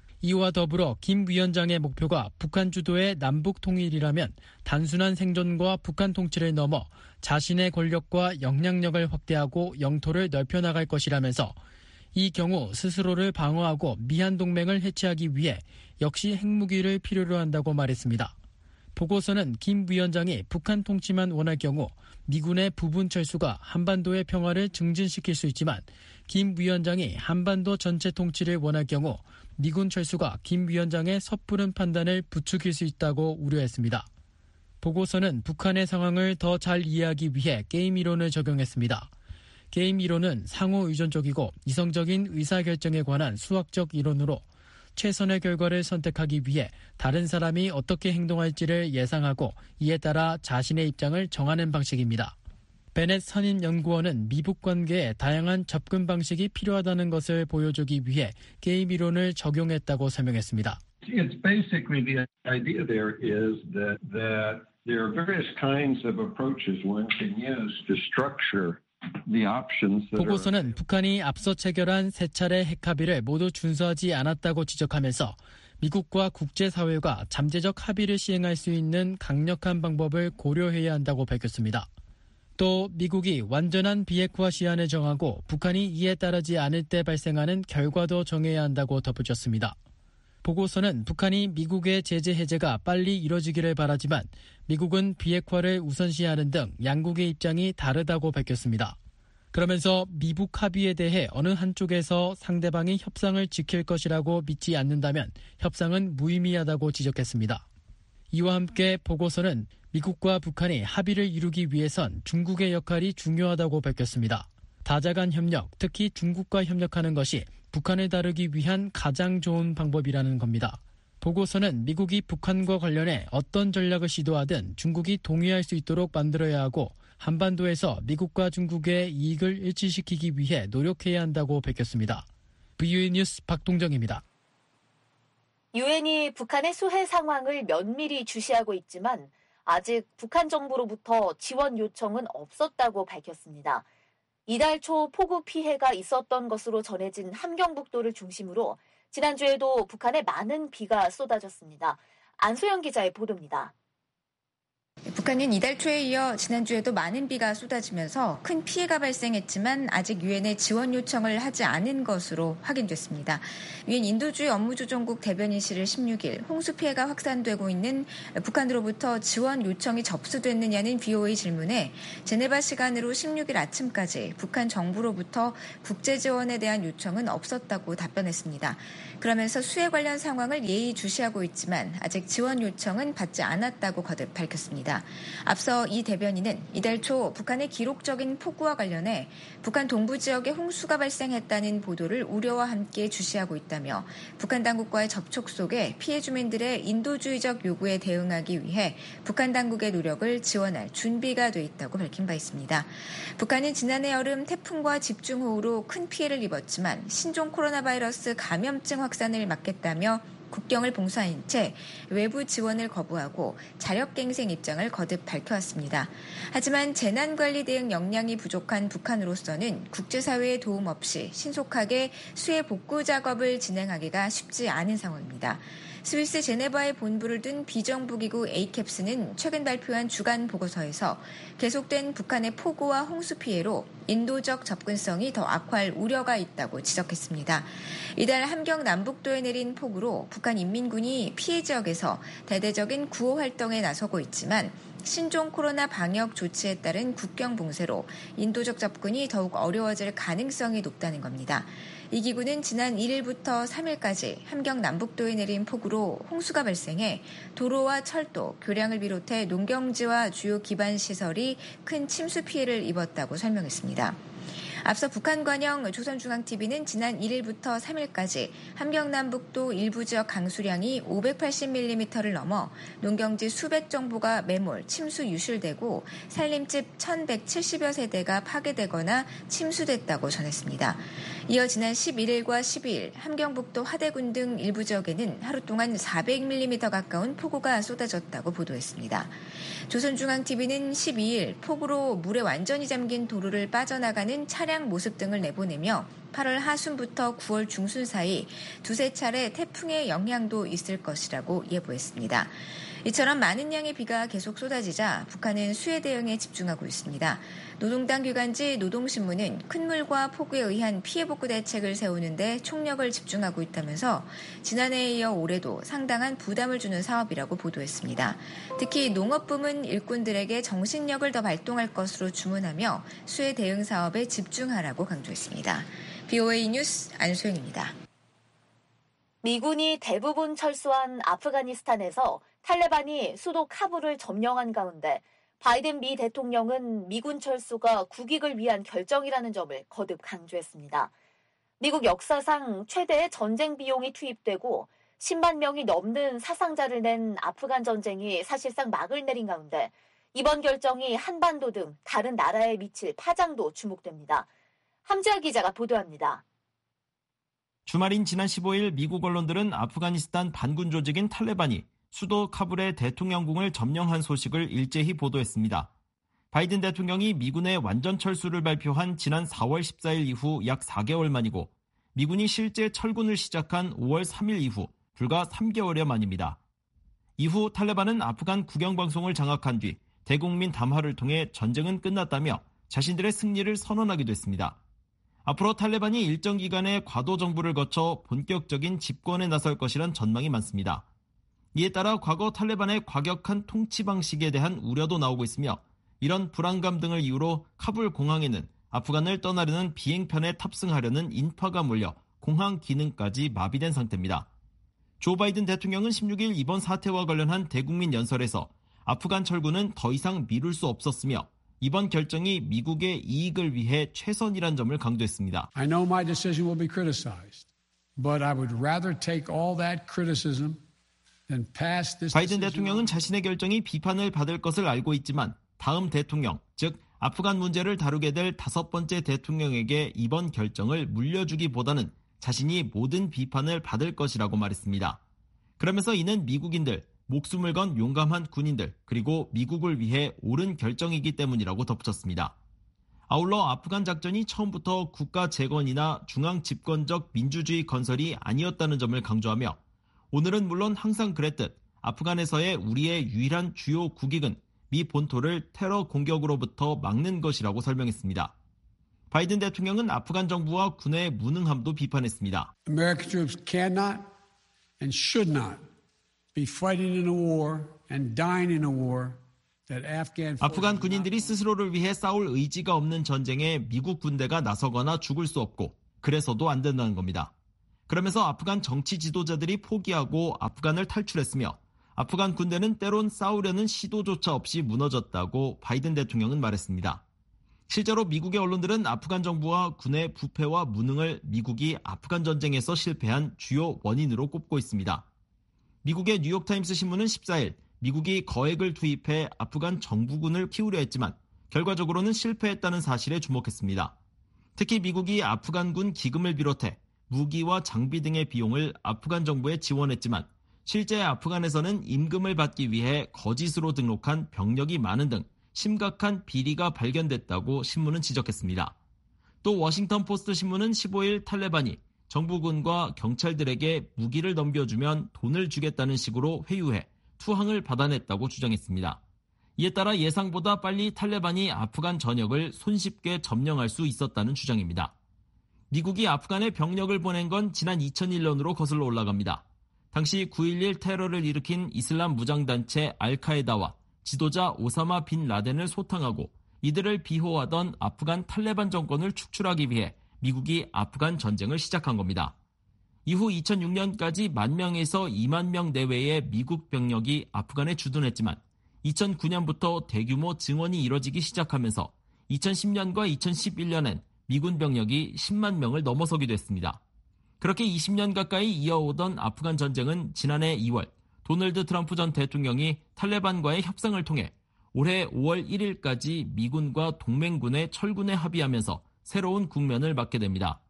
이와 더불어 김 위원장의 목표가 북한 주도의 남북 통일이라면 단순한 생존과 북한 통치를 넘어 자신의 권력과 영향력을 확대하고 영토를 넓혀나갈 것이라면서 이 경우 스스로를 방어하고 미한 동맹을 해체하기 위해 역시 핵무기를 필요로 한다고 말했습니다. 보고서는 김 위원장이 북한 통치만 원할 경우 미군의 부분 철수가 한반도의 평화를 증진시킬 수 있지만 김 위원장이 한반도 전체 통치를 원할 경우 미군 철수가 김 위원장의 섣부른 판단을 부추길 수 있다고 우려했습니다. 보고서는 북한의 상황을 더 잘 이해하기 위해 게임 이론을 적용했습니다. 게임 이론은 상호 의존적이고 이성적인 의사결정에 관한 수학적 이론으로 최선의 결과를 선택하기 위해 다른 사람이 어떻게 행동할지를 예상하고 이에 따라 자신의 입장을 정하는 방식입니다. 베넷 선임 연구원은 미북 관계에 다양한 접근 방식이 필요하다는 것을 보여주기 위해 게임 이론을 적용했다고 설명했습니다. It's basically the idea there is that, that there are various kinds of approaches one can use to structure 보고서는 북한이 앞서 체결한 세 차례 핵합의를 모두 준수하지 않았다고 지적하면서 미국과 국제사회가 잠재적 합의를 시행할 수 있는 강력한 방법을 고려해야 한다고 밝혔습니다. 또 미국이 완전한 비핵화 시한을 정하고 북한이 이에 따르지 않을 때 발생하는 결과도 정해야 한다고 덧붙였습니다. 보고서는 북한이 미국의 제재 해제가 빨리 이뤄지기를 바라지만 미국은 비핵화를 우선시하는 등 양국의 입장이 다르다고 밝혔습니다. 그러면서 미북 합의에 대해 어느 한쪽에서 상대방이 협상을 지킬 것이라고 믿지 않는다면 협상은 무의미하다고 지적했습니다. 이와 함께 보고서는 미국과 북한이 합의를 이루기 위해선 중국의 역할이 중요하다고 밝혔습니다. 다자간 협력, 특히 중국과 협력하는 것이 북한을 다루기 위한 가장 좋은 방법이라는 겁니다. 보고서는 미국이 북한과 관련해 어떤 전략을 시도하든 중국이 동의할 수 있도록 만들어야 하고 한반도에서 미국과 중국의 이익을 일치시키기 위해 노력해야 한다고 밝혔습니다. 브이오에이 뉴스 박동정입니다. 유엔이 북한의 수해 상황을 면밀히 주시하고 있지만 아직 북한 정부로부터 지원 요청은 없었다고 밝혔습니다. 이달 초 폭우 피해가 있었던 것으로 전해진 함경북도를 중심으로 지난주에도 북한에 많은 비가 쏟아졌습니다. 안소영 기자의 보도입니다. 북한은 이달 초에 이어 지난주에도 많은 비가 쏟아지면서 큰 피해가 발생했지만 아직 유엔에 지원 요청을 하지 않은 것으로 확인됐습니다. 유엔 인도주의 업무조정국 대변인실을 십육 일 홍수 피해가 확산되고 있는 북한으로부터 지원 요청이 접수됐느냐는 브이오에이 질문에 제네바 시간으로 십육 일 아침까지 북한 정부로부터 국제 지원에 대한 요청은 없었다고 답변했습니다. 그러면서 수해 관련 상황을 예의주시하고 있지만 아직 지원 요청은 받지 않았다고 거듭 밝혔습니다. 앞서 이 대변인은 이달 초 북한의 기록적인 폭우와 관련해 북한 동부 지역에 홍수가 발생했다는 보도를 우려와 함께 주시하고 있다며 북한 당국과의 접촉 속에 피해 주민들의 인도주의적 요구에 대응하기 위해 북한 당국의 노력을 지원할 준비가 돼 있다고 밝힌 바 있습니다. 북한은 지난해 여름 태풍과 집중호우로 큰 피해를 입었지만 신종 코로나 바이러스 감염증 확산을 막겠다며 국경을 봉쇄한 채 외부 지원을 거부하고 자력갱생 입장을 거듭 밝혀왔습니다. 하지만 재난관리 대응 역량이 부족한 북한으로서는 국제사회의 도움 없이 신속하게 수해 복구 작업을 진행하기가 쉽지 않은 상황입니다. 스위스 제네바에 본부를 둔 비정부기구 에이캡스는 최근 발표한 주간 보고서에서 계속된 북한의 폭우와 홍수 피해로 인도적 접근성이 더 악화할 우려가 있다고 지적했습니다. 이달 함경 남북도에 내린 폭우로 북한 인민군이 피해 지역에서 대대적인 구호 활동에 나서고 있지만 신종 코로나 방역 조치에 따른 국경 봉쇄로 인도적 접근이 더욱 어려워질 가능성이 높다는 겁니다. 이 기구는 지난 일 일부터 삼 일까지 함경 남북도에 내린 폭우로 홍수가 발생해 도로와 철도, 교량을 비롯해 농경지와 주요 기반 시설이 큰 침수 피해를 입었다고 설명했습니다. 앞서 북한 관영 조선중앙티비는 지난 일 일부터 삼 일까지 함경남북도 일부 지역 강수량이 오백팔십 밀리미터를 넘어 농경지 수백 정보가 매몰, 침수 유실되고 살림집 천백칠십여 세대가 파괴되거나 침수됐다고 전했습니다. 이어 지난 십일 일과 십이 일 함경북도 하대군 등 일부 지역에는 하루 동안 사백 밀리미터 가까운 폭우가 쏟아졌다고 보도했습니다. 조선중앙티비는 십이 일 폭우로 물에 완전히 잠긴 도로를 빠져나가는 차량 모습 등을 내보내며 팔월 하순부터 구월 중순 사이 두세 차례 태풍의 영향도 있을 것이라고 예보했습니다. 이처럼 많은 양의 비가 계속 쏟아지자 북한은 수해 대응에 집중하고 있습니다. 노동당 기관지 노동신문은 큰 물과 폭우에 의한 피해 복구 대책을 세우는데 총력을 집중하고 있다면서 지난해에 이어 올해도 상당한 부담을 주는 사업이라고 보도했습니다. 특히 농업부문 일꾼들에게 정신력을 더 발동할 것으로 주문하며 수해 대응 사업에 집중하라고 강조했습니다. 브이오에이 뉴스 안소영입니다. 미군이 대부분 철수한 아프가니스탄에서 탈레반이 수도 카불을 점령한 가운데 바이든 미 대통령은 미군 철수가 국익을 위한 결정이라는 점을 거듭 강조했습니다. 미국 역사상 최대의 전쟁 비용이 투입되고 십만 명이 넘는 사상자를 낸 아프간 전쟁이 사실상 막을 내린 가운데 이번 결정이 한반도 등 다른 나라에 미칠 파장도 주목됩니다. 함지아 기자가 보도합니다. 주말인 지난 십오 일 미국 언론들은 아프가니스탄 반군 조직인 탈레반이 수도 카불의 대통령궁을 점령한 소식을 일제히 보도했습니다. 바이든 대통령이 미군의 완전 철수를 발표한 지난 사월 십사일 이후 약 사 개월 만이고 미군이 실제 철군을 시작한 오월 삼일 이후 불과 삼 개월여 만입니다. 이후 탈레반은 아프간 국영방송을 장악한 뒤 대국민 담화를 통해 전쟁은 끝났다며 자신들의 승리를 선언하기도 했습니다. 앞으로 탈레반이 일정 기간의 과도 정부를 거쳐 본격적인 집권에 나설 것이란 전망이 많습니다. 이에 따라 과거 탈레반의 과격한 통치 방식에 대한 우려도 나오고 있으며 이런 불안감 등을 이유로 카불 공항에는 아프간을 떠나려는 비행편에 탑승하려는 인파가 몰려 공항 기능까지 마비된 상태입니다. 조 바이든 대통령은 십육 일 이번 사태와 관련한 대국민 연설에서 아프간 철군은 더 이상 미룰 수 없었으며 이번 결정이 미국의 이익을 위해 최선이란 점을 강조했습니다. I know my decision will be criticized, but I would rather take all that criticism than pass this. 바이든 대통령은 자신의 결정이 비판을 받을 것을 알고 있지만 다음 대통령, 즉 아프간 문제를 다루게 될 다섯 번째 대통령에게 이번 결정을 물려주기보다는 자신이 모든 비판을 받을 것이라고 말했습니다. 그러면서 이는 미국인들, 목숨을 건 용감한 군인들, 그리고 미국을 위해 옳은 결정이기 때문이라고 덧붙였습니다. 아울러 아프간 작전이 처음부터 국가 재건이나 중앙 집권적 민주주의 건설이 아니었다는 점을 강조하며 오늘은 물론 항상 그랬듯 아프간에서의 우리의 유일한 주요 국익은 미 본토를 테러 공격으로부터 막는 것이라고 설명했습니다. 바이든 대통령은 아프간 정부와 군의 무능함도 비판했습니다. American troops cannot and should not be fighting in a war and dying in a war that Afghan. 아프간 군인들이 스스로를 위해 싸울 의지가 없는 전쟁에 미국 군대가 나서거나 죽을 수 없고 그래서도 안 된다는 겁니다. 그러면서 아프간 정치 지도자들이 포기하고 아프간을 탈출했으며 아프간 군대는 때론 싸우려는 시도조차 없이 무너졌다고 바이든 대통령은 말했습니다. 실제로 미국의 언론들은 아프간 정부와 군의 부패와 무능을 미국이 아프간 전쟁에서 실패한 주요 원인으로 꼽고 있습니다. 미국의 뉴욕타임스 신문은 십사 일 미국이 거액을 투입해 아프간 정부군을 키우려 했지만 결과적으로는 실패했다는 사실에 주목했습니다. 특히 미국이 아프간군 기금을 비롯해 무기와 장비 등의 비용을 아프간 정부에 지원했지만 실제 아프간에서는 임금을 받기 위해 거짓으로 등록한 병력이 많은 등 심각한 비리가 발견됐다고 신문은 지적했습니다. 또 워싱턴 포스트 신문은 십오 일 탈레반이 정부군과 경찰들에게 무기를 넘겨주면 돈을 주겠다는 식으로 회유해 투항을 받아냈다고 주장했습니다. 이에 따라 예상보다 빨리 탈레반이 아프간 전역을 손쉽게 점령할 수 있었다는 주장입니다. 미국이 아프간에 병력을 보낸 건 지난 이천일 년으로 거슬러 올라갑니다. 당시 구일일 테러를 일으킨 이슬람 무장단체 알카에다와 지도자 오사마 빈 라덴을 소탕하고 이들을 비호하던 아프간 탈레반 정권을 축출하기 위해 미국이 아프간 전쟁을 시작한 겁니다. 이후 이천육 년까지 만 명에서 이만 명 내외의 미국 병력이 아프간에 주둔했지만 이천구 년부터 대규모 증원이 이뤄지기 시작하면서 이천십 년과 이천십일 년엔 미군 병력이 십만 명을 넘어서기도 했습니다. 그렇게 이십 년 가까이 이어오던 아프간 전쟁은 지난해 이월 도널드 트럼프 전 대통령이 탈레반과의 협상을 통해 올해 오월 일일까지 미군과 동맹군의 철군에 합의하면서 새로운 국면을 맞게 됩니다.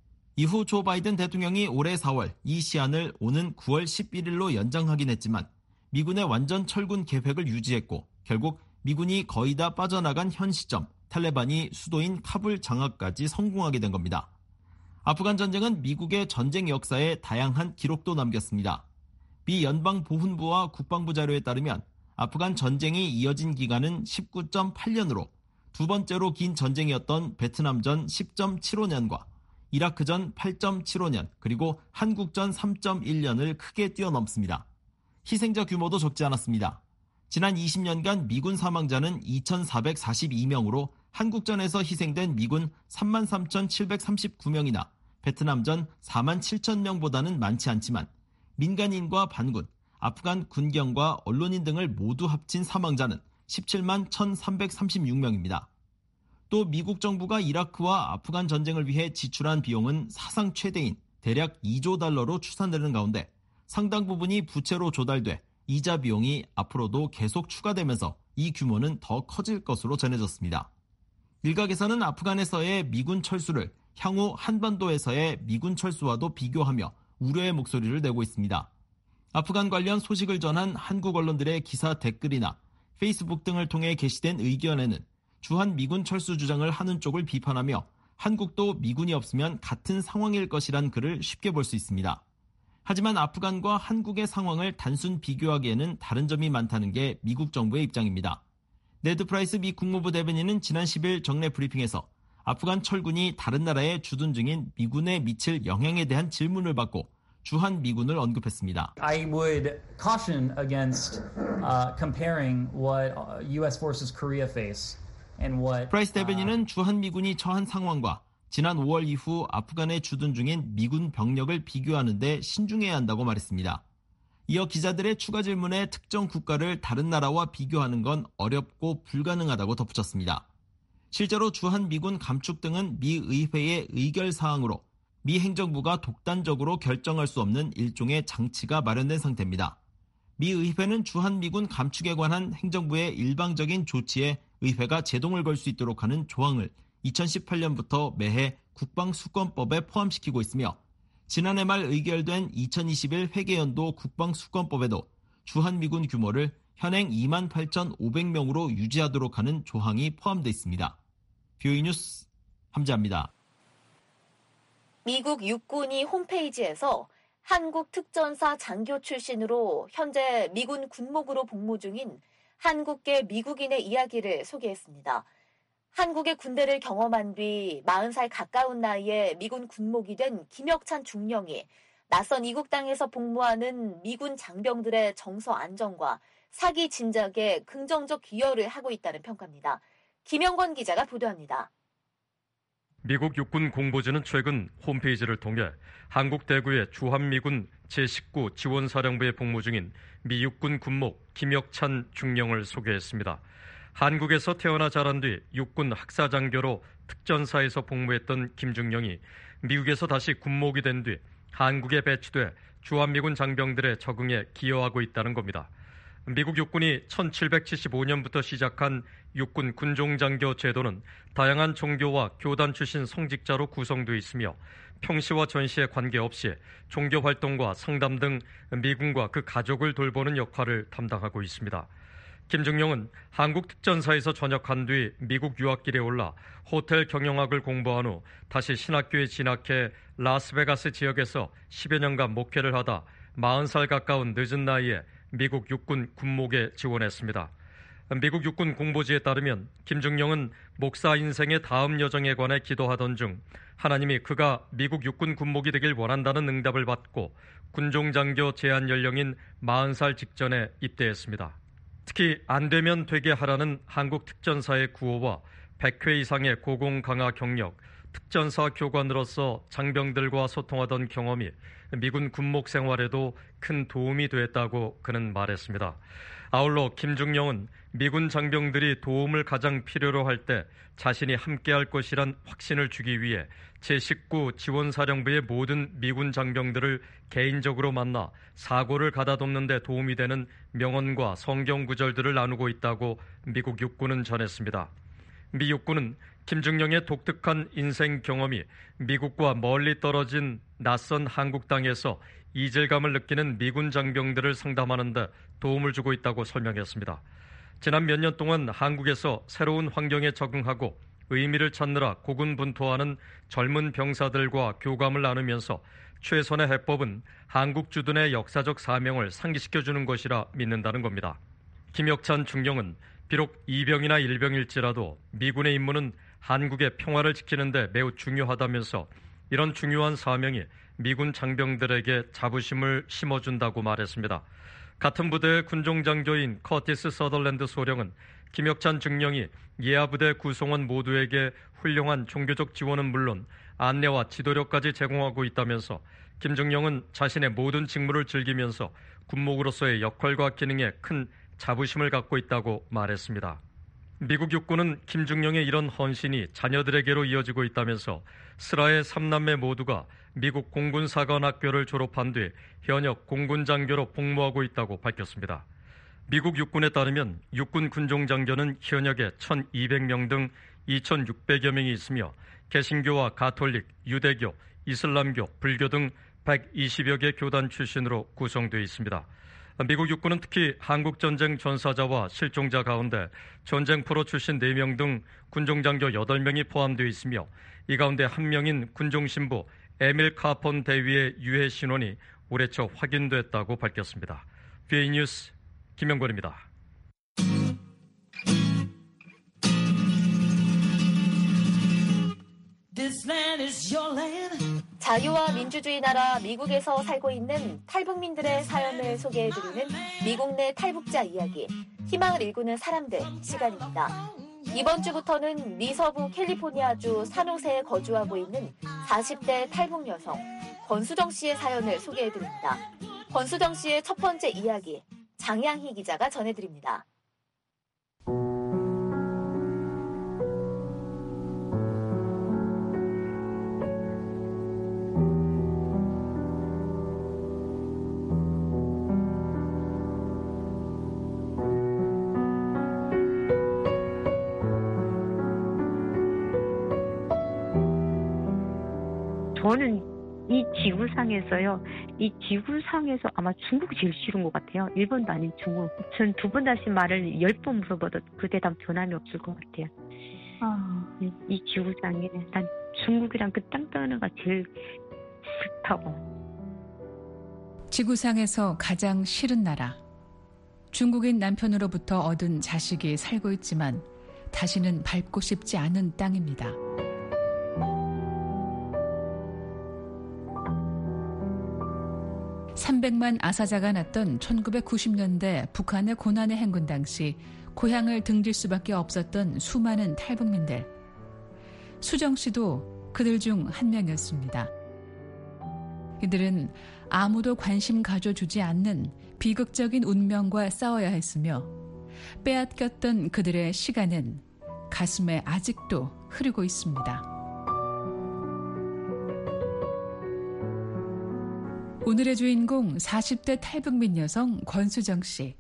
이후 조 바이든 대통령이 올해 사월 이 시한을 오는 구월 십일일로 연장하긴 했지만 미군의 완전 철군 계획을 유지했고 결국 미군이 거의 다 빠져나간 현 시점 탈레반이 수도인 카불 장악까지 성공하게 된 겁니다. 아프간 전쟁은 미국의 전쟁 역사에 다양한 기록도 남겼습니다. 미 연방보훈부와 국방부 자료에 따르면 아프간 전쟁이 이어진 기간은 십구 점 팔 년으로 두 번째로 긴 전쟁이었던 베트남전 십 점 칠오 년과 이라크전 팔 점 칠오 년 그리고 한국전 삼 점 일 년을 크게 뛰어넘습니다. 희생자 규모도 적지 않았습니다. 지난 이십 년간 미군 사망자는 이천사백사십이 명으로 한국전에서 희생된 미군 삼만 삼천칠백삼십구 명이나 베트남전 사만 칠천 명보다는 많지 않지만 민간인과 반군, 아프간 군경과 언론인 등을 모두 합친 사망자는 십칠만 천삼백삼십육 명입니다. 또 미국 정부가 이라크와 아프간 전쟁을 위해 지출한 비용은 사상 최대인 대략 이조 달러로 추산되는 가운데 상당 부분이 부채로 조달돼 이자 비용이 앞으로도 계속 추가되면서 이 규모는 더 커질 것으로 전해졌습니다. 일각에서는 아프간에서의 미군 철수를 향후 한반도에서의 미군 철수와도 비교하며 우려의 목소리를 내고 있습니다. 아프간 관련 소식을 전한 한국 언론들의 기사 댓글이나 페이스북 등을 통해 게시된 의견에는 주한 미군 철수 주장을 하는 쪽을 비판하며 한국도 미군이 없으면 같은 상황일 것이란 글을 쉽게 볼 수 있습니다. 하지만 아프간과 한국의 상황을 단순 비교하기에는 다른 점이 많다는 게 미국 정부의 입장입니다. 네드 프라이스 미 국무부 대변인은 지난 십일 정례 브리핑에서 아프간 철군이 다른 나라에 주둔 중인 미군에 미칠 영향에 대한 질문을 받고 주한 미군을 언급했습니다. I would caution against uh, comparing what U S forces Korea face 프라이스 대변인은 주한미군이 처한 상황과 지난 오월 이후 아프간에 주둔 중인 미군 병력을 비교하는 데 신중해야 한다고 말했습니다. 이어 기자들의 추가 질문에 특정 국가를 다른 나라와 비교하는 건 어렵고 불가능하다고 덧붙였습니다. 실제로 주한미군 감축 등은 미 의회의 의결 사항으로 미 행정부가 독단적으로 결정할 수 없는 일종의 장치가 마련된 상태입니다. 미 의회는 주한미군 감축에 관한 행정부의 일방적인 조치에 의회가 제동을 걸 수 있도록 하는 조항을 이천십팔 년부터 매해 국방수권법에 포함시키고 있으며 지난해 말 의결된 이천이십일 회계연도 국방수권법에도 주한미군 규모를 현행 이만 팔천오백 명으로 유지하도록 하는 조항이 포함되어 있습니다. 뷰이 뉴스 함재합니다. 미국 육군이 홈페이지에서 한국 특전사 장교 출신으로 현재 미군 군목으로 복무 중인 한국계 미국인의 이야기를 소개했습니다. 한국의 군대를 경험한 뒤 마흔 살 가까운 나이에 미군 군목이 된 김혁찬 중령이 낯선 이국 땅에서 복무하는 미군 장병들의 정서 안정과 사기 진작에 긍정적 기여를 하고 있다는 평가입니다. 김영권 기자가 보도합니다. 미국 육군 공보지는 최근 홈페이지를 통해 한국 대구의 주한미군 제십구 지원사령부에 복무 중인 미 육군 군목 김혁찬 중령을 소개했습니다. 한국에서 태어나 자란 뒤 육군 학사장교로 특전사에서 복무했던 김중령이 미국에서 다시 군목이 된 뒤 한국에 배치돼 주한미군 장병들의 적응에 기여하고 있다는 겁니다. 미국 육군이 천칠백칠십오 년부터 시작한 육군 군종장교 제도는 다양한 종교와 교단 출신 성직자로 구성되어 있으며 평시와 전시에 관계없이 종교 활동과 상담 등 미군과 그 가족을 돌보는 역할을 담당하고 있습니다. 김중령은 한국 특전사에서 전역한 뒤 미국 유학길에 올라 호텔 경영학을 공부한 후 다시 신학교에 진학해 라스베가스 지역에서 십여 년간 목회를 하다 마흔 살 가까운 늦은 나이에 미국 육군 군목에 지원했습니다. 미국 육군 공보지에 따르면 김중령은 목사 인생의 다음 여정에 관해 기도하던 중 하나님이 그가 미국 육군 군목이 되길 원한다는 응답을 받고 군종장교 제한 연령인 마흔 살 직전에 입대했습니다. 특히 안 되면 되게 하라는 한국 특전사의 구호와 백 회 이상의 고공 강화 경력, 특전사 교관으로서 장병들과 소통하던 경험이 미군 군목 생활에도 큰 도움이 됐다고 그는 말했습니다. 아울러 김중령은 미군 장병들이 도움을 가장 필요로 할 때 자신이 함께할 것이란 확신을 주기 위해 제십구 지원사령부의 모든 미군 장병들을 개인적으로 만나 사고를 가다듬는 데 도움이 되는 명언과 성경 구절들을 나누고 있다고 미국 육군은 전했습니다. 미 육군은 김중령의 독특한 인생 경험이 미국과 멀리 떨어진 낯선 한국 땅에서 이질감을 느끼는 미군 장병들을 상담하는 데 도움을 주고 있다고 설명했습니다. 지난 몇 년 동안 한국에서 새로운 환경에 적응하고 의미를 찾느라 고군분투하는 젊은 병사들과 교감을 나누면서 최선의 해법은 한국 주둔의 역사적 사명을 상기시켜주는 것이라 믿는다는 겁니다. 김혁찬 중령은 비록 이병이나 일병일지라도 미군의 임무는 한국의 평화를 지키는 데 매우 중요하다면서 이런 중요한 사명이 미군 장병들에게 자부심을 심어준다고 말했습니다. 같은 부대의 군종장교인 커티스 서덜랜드 소령은 김혁찬 중령이 예하부대 구성원 모두에게 훌륭한 종교적 지원은 물론 안내와 지도력까지 제공하고 있다면서 김중령은 자신의 모든 직무를 즐기면서 군목으로서의 역할과 기능에 큰 자부심을 갖고 있다고 말했습니다. 미국 육군은 김중령의 이런 헌신이 자녀들에게로 이어지고 있다면서 슬하의 삼남매 모두가 미국 공군사관학교를 졸업한 뒤 현역 공군장교로 복무하고 있다고 밝혔습니다. 미국 육군에 따르면 육군 군종장교는 현역에 천이백 명 등 이천육백여 명이 있으며 개신교와 가톨릭, 유대교, 이슬람교, 불교 등 백이십여 개 교단 출신으로 구성되어 있습니다. 미국 육군은 특히 한국전쟁 전사자와 실종자 가운데 전쟁 프로 출신 네 명 등 군종장교 여덟 명이 포함되어 있으며 이 가운데 한 명인 군종신부 에밀 카폰 대위의 유해 신원이 올해 초 확인됐다고 밝혔습니다. 뷰이 뉴스 김영권입니다. 자유와 민주주의 나라 미국에서 살고 있는 탈북민들의 사연을 소개해드리는 미국 내 탈북자 이야기, 희망을 일구는 사람들 시간입니다. 이번 주부터는 미 서부 캘리포니아주 산호세에 거주하고 있는 사십 대 탈북 여성 권수정 씨의 사연을 소개해드립니다. 권수정 씨의 첫 번째 이야기, 장양희 기자가 전해드립니다. 저는 이 지구상에서요, 이 지구상에서 아마 중국이 제일 싫은 것 같아요. 일본도 아닌 중국. 전 두 번 다시 말을 열 번 물어봐도 그 대답 변함이 없을 것 같아요. 아... 이, 이 지구상에 난 중국이랑 그 땅덩어리가 제일 싫다고. 지구상에서 가장 싫은 나라. 중국인 남편으로부터 얻은 자식이 살고 있지만 다시는 밟고 싶지 않은 땅입니다. 삼백만 아사자가 났던 천구백구십 년대 북한의 고난의 행군 당시 고향을 등질 수밖에 없었던 수많은 탈북민들. 수정 씨도 그들 중 한 명이었습니다. 이들은 아무도 관심 가져주지 않는 비극적인 운명과 싸워야 했으며 빼앗겼던 그들의 시간은 가슴에 아직도 흐르고 있습니다. 오늘의 주인공 사십 대 탈북민 여성 권수정 씨.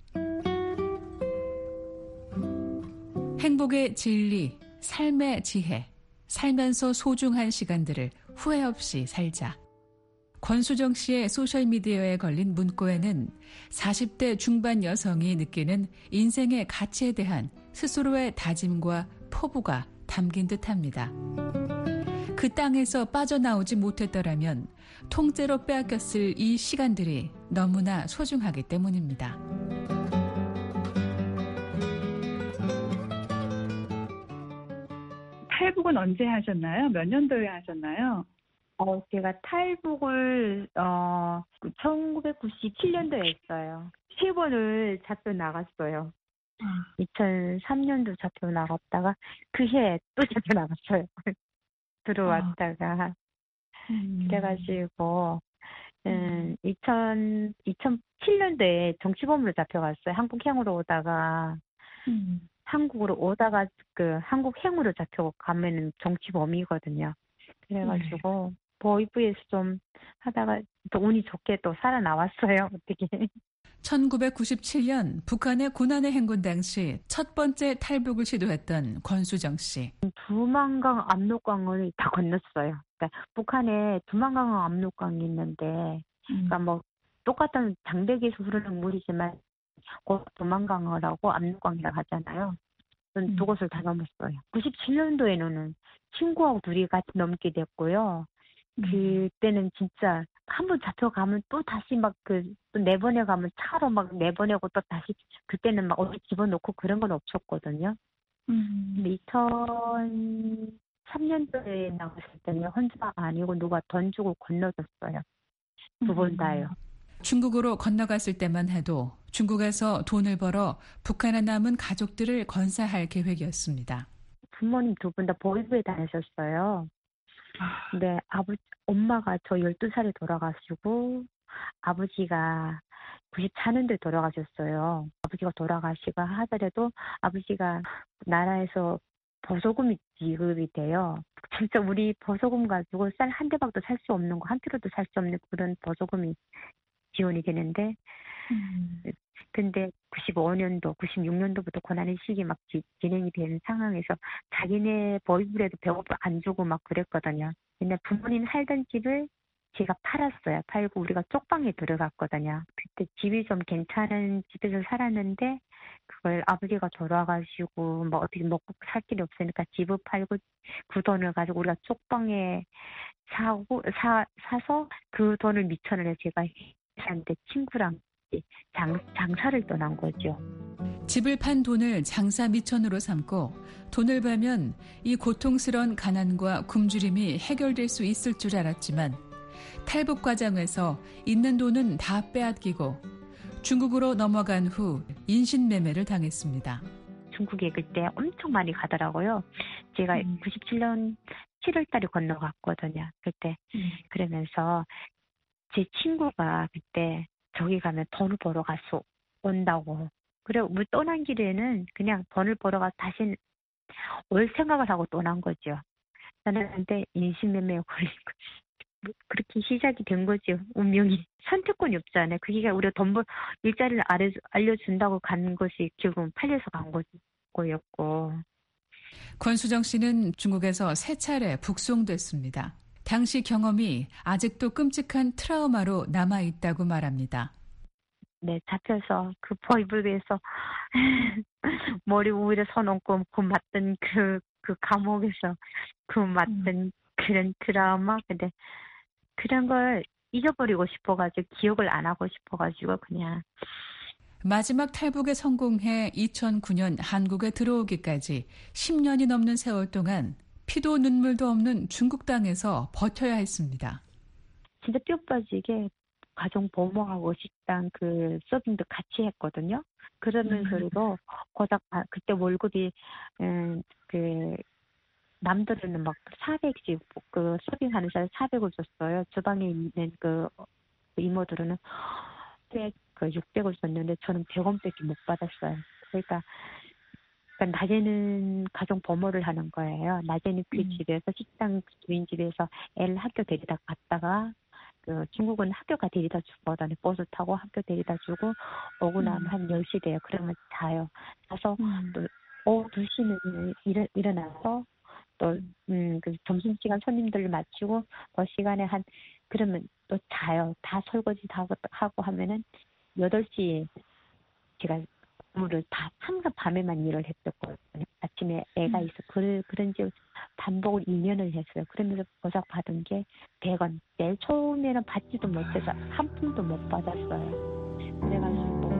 행복의 진리, 삶의 지혜, 살면서 소중한 시간들을 후회 없이 살자. 권수정 씨의 소셜미디어에 걸린 문구에는 사십 대 중반 여성이 느끼는 인생의 가치에 대한 스스로의 다짐과 포부가 담긴 듯합니다. 그 땅에서 빠져나오지 못했더라면 통째로 빼앗겼을 이 시간들이 너무나 소중하기 때문입니다. 탈북은 언제 하셨나요? 몇 년도에 하셨나요? 어, 제가 탈북을 어, 천구백구십칠 년도에 했어요. 세 번을 잡혀 나갔어요. 음. 이천삼 년도 잡혀 나갔다가 그 해에 또 잡혀 나갔어요. 들어왔다가. 아. 음. 그래가지고 음, 이천, 이천칠 년도에 정치범으로 잡혀갔어요. 한국행으로 오다가 음. 한국으로 오다가 그 한국행으로 잡혀가면은 정치범이거든요. 그래가지고 네. 보이브에서 좀 하다가 또 운이 좋게 또 살아나왔어요. 어떻게. 천구백구십칠 년 북한의 고난의 행군 당시 첫 번째 탈북을 시도했던 권수정 씨. 두만강 압록강을 다 건넜어요. 그러니까 북한에 두만강 압록강이 있는데, 음. 그러니까 뭐 똑같은 장대기에서 흐르는 물이지만 곧 두만강이라고 압록강이라고 하잖아요. 음. 두 곳을 다 넘었어요. 구십칠 년도에는 친구하고 둘이 같이 넘게 됐고요. 음. 그때는 진짜 한 번 잡혀가면 또 다시 막 그 또 내보내가면 차로 막 내보내고 또 다시 그때는 막 어디 집어넣고 그런 건 없었거든요. 음. 근데 이천삼 년도에 나갔을 때는 혼자 아니고 누가 돈 주고 건너줬어요. 두 번 다요. 중국으로 건너갔을 때만 해도 중국에서 돈을 벌어 북한에 남은 가족들을 건사할 계획이었습니다. 부모님 두 분 다 보이부에 다니셨어요. 근데 아버지, 엄마가 저 열두 살에 돌아가시고 아버지가 구십사 년도에 돌아가셨어요. 아버지가 돌아가시고 하더라도 아버지가 나라에서 보조금이 지급이 돼요. 진짜 우리 보조금 가지고 쌀 한 대박도 살 수 없는 거, 한 킬로도 살 수 없는 그런 보조금이 지원이 되는데 음. 근데 구십오 년도, 구십육 년도부터 고난의 시기 막 지, 진행이 되는 상황에서 자기네 보이브에도 배고프 안 주고 막 그랬거든요. 근데 부모님 살던 집을 제가 팔았어요. 팔고 우리가 쪽방에 들어갔거든요. 그때 집이 좀 괜찮은 집에서 살았는데 그걸 아버지가 돌아가시고 뭐 어떻게 먹고 살 길이 없으니까 집을 팔고 그 돈을 가지고 우리가 쪽방에 사고 사 사서 그 돈을 미천을 해서 제가 회사한테 친구랑 장, 장사를 떠난 거죠. 집을 판 돈을 장사 미천으로 삼고 돈을 벌면 이 고통스러운 가난과 굶주림이 해결될 수 있을 줄 알았지만 탈북 과정에서 있는 돈은 다 빼앗기고 중국으로 넘어간 후 인신매매를 당했습니다. 중국에 그때 엄청 많이 가더라고요. 제가 음. 구십칠 년 칠월 달에 건너갔거든요. 그때. 음. 그러면서 제 친구가 그때 저기 가면 돈을 벌어 가서 온다고. 그래, 뭐 떠난 길에는 그냥 돈을 벌어 가서 다시 올 생각을 하고 떠난 거죠. 저는 근데 인신매매에 걸린 거지. 그렇게 시작이 된 거죠. 운명이. 선택권이 없잖아요. 그게 우리가 돈 벌, 일자리를 알려, 알려준다고 간 것이 결국은 팔려서 간 거였고. 권수정 씨는 중국에서 세 차례 북송됐습니다. 당시 경험이 아직도 끔찍한 트라우마로 남아있다고 말합니다. 네, 잡혀서 그 포이블에서 머리 위에 손 얹고 그 맞던 그, 그 감옥에서 그 맞던 음. 그런 트라우마. 근데 그런 걸 잊어버리고 싶어가지고 기억을 안 하고 싶어가지고 그냥. 마지막 탈북에 성공해 이천구 년 한국에 들어오기까지 십 년이 넘는 세월 동안 피도 눈물도 없는 중국 땅에서 버텨야 했습니다. 진짜 뼈 빠지게 가정 보모하고 식당 그 서빙도 같이 했거든요. 그러면서도 음. 고작 그때 월급이 음, 그 남들은 막 사백씩 그 서빙하는 사람 사백을 줬어요. 주방에 있는 그 이모들은 그 육백을 줬는데 저는 백 원밖에 못 받았어요. 그러니까, 그러니까 낮에는 가정 보모를 하는 거예요. 낮에는 그 음. 집에서 식당 주인 집에서 애를 학교 데리다 갔다가 그 중국은 학교가 데리다 주거든요. 버스 타고 학교 데리다 주고 오고 나면 음. 한 열 시 돼요. 그러면 자요. 자서 음. 또 오후 두 시는 일어, 일어나서 또 음, 그 점심시간 손님들을 맞추고 그 시간에 한 그러면 또 자요. 다 설거지 다 하고 하면은 여덟 시에 제가 업무를 다 항상 밤에만 일을 했었거든요. 아침에 애가 있어. 그, 그런지 반복을 이 년을 했어요. 그러면서 보상 받은 게 백 원. 제일 처음에는 받지도 못해서 한 푼도 못 받았어요. 그래가지고.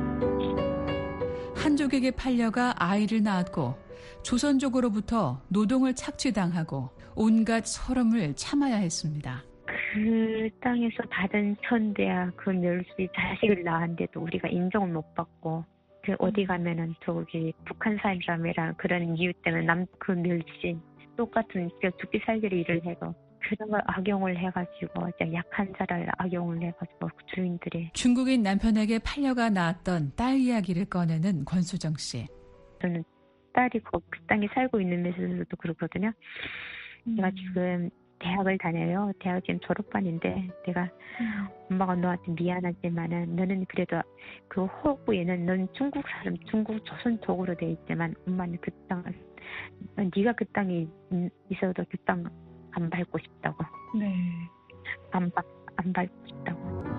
한족에게 팔려가 아이를 낳았고 조선족으로부터 노동을 착취당하고 온갖 서름을 참아야 했습니다. 그 땅에서 받은 천대야 그 멸시 자식을 낳았는데도 우리가 인정을 못 받고 그 어디 가면은 저기 북한 사람이라는 그런 이유 때문에 남 그 멸시 똑같은 죽기 살기로 일을 해도 그런 걸 악용을 해가지고 약한 자를 악용을 해가지고 주인들이 중국인 남편에게 팔려가 낳았던 딸 이야기를 꺼내는 권수정 씨. 저는 딸이 그 땅에 살고 있는 데서도 그렇거든요. 음. 내가 지금 대학을 다녀요. 대학 지금 졸업반인데 내가 음. 엄마가 너한테 미안하지만은 너는 그래도 그 호구에는 넌 중국 사람, 중국 조선족으로 돼 있지만 엄마는 그 땅을 네가 그 땅에 있어도 그 땅 안 밟고 싶다고. 네. 안, 안 밟고 싶다고.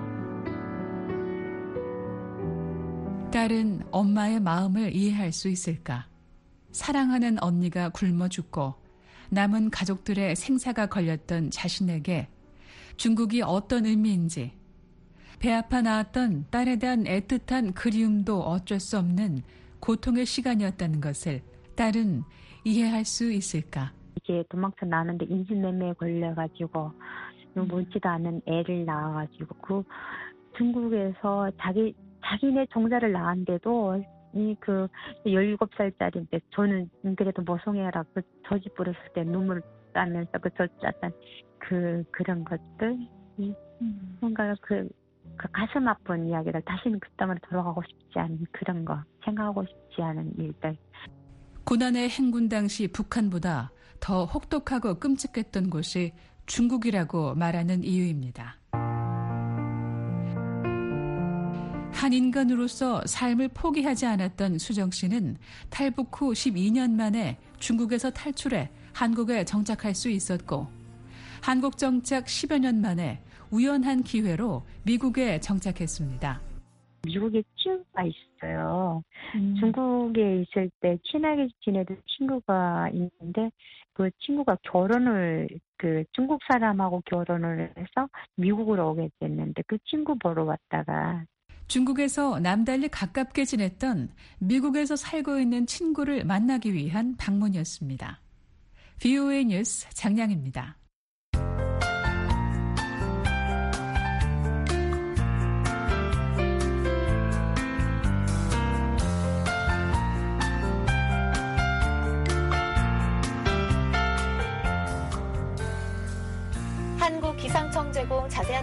딸은 엄마의 마음을 이해할 수 있을까? 사랑하는 언니가 굶어 죽고 남은 가족들의 생사가 걸렸던 자신에게 중국이 어떤 의미인지 배 아파 낳았던 딸에 대한 애틋한 그리움도 어쩔 수 없는 고통의 시간이었다는 것을 딸은 이해할 수 있을까? 이게 도망쳐 나왔는데 인신매매에 걸려가지고 멀지도 않은 애를 낳아가지고 그 중국에서 자기 자기네 종자를 낳았는데도 이 그 열일곱 살짜리인데 저는 그래도 모성애라 그 저지 뿌렸을 때 눈물 따면서 그 저 짰던 그 그런 것들 음. 뭔가 그, 그 가슴 아픈 이야기를 다시는 그 땅으로 돌아가고 싶지 않은 그런 거 생각하고 싶지 않은 일들. 고난의 행군 당시 북한보다 더 혹독하고 끔찍했던 곳이 중국이라고 말하는 이유입니다. 한 인간으로서 삶을 포기하지 않았던 수정 씨는 탈북 후 십이 년 만에 중국에서 탈출해 한국에 정착할 수 있었고 한국 정착 십여 년 만에 우연한 기회로 미국에 정착했습니다. 미국에 친구가 있어요. 음. 중국에 있을 때 친하게 지내던 친구가 있는데 그 친구가 결혼을 그 중국 사람하고 결혼을 해서 미국으로 오게 됐는데 그 친구 보러 왔다가 중국에서 남달리 가깝게 지냈던 미국에서 살고 있는 친구를 만나기 위한 방문이었습니다. 브이오에이 뉴스 장량입니다.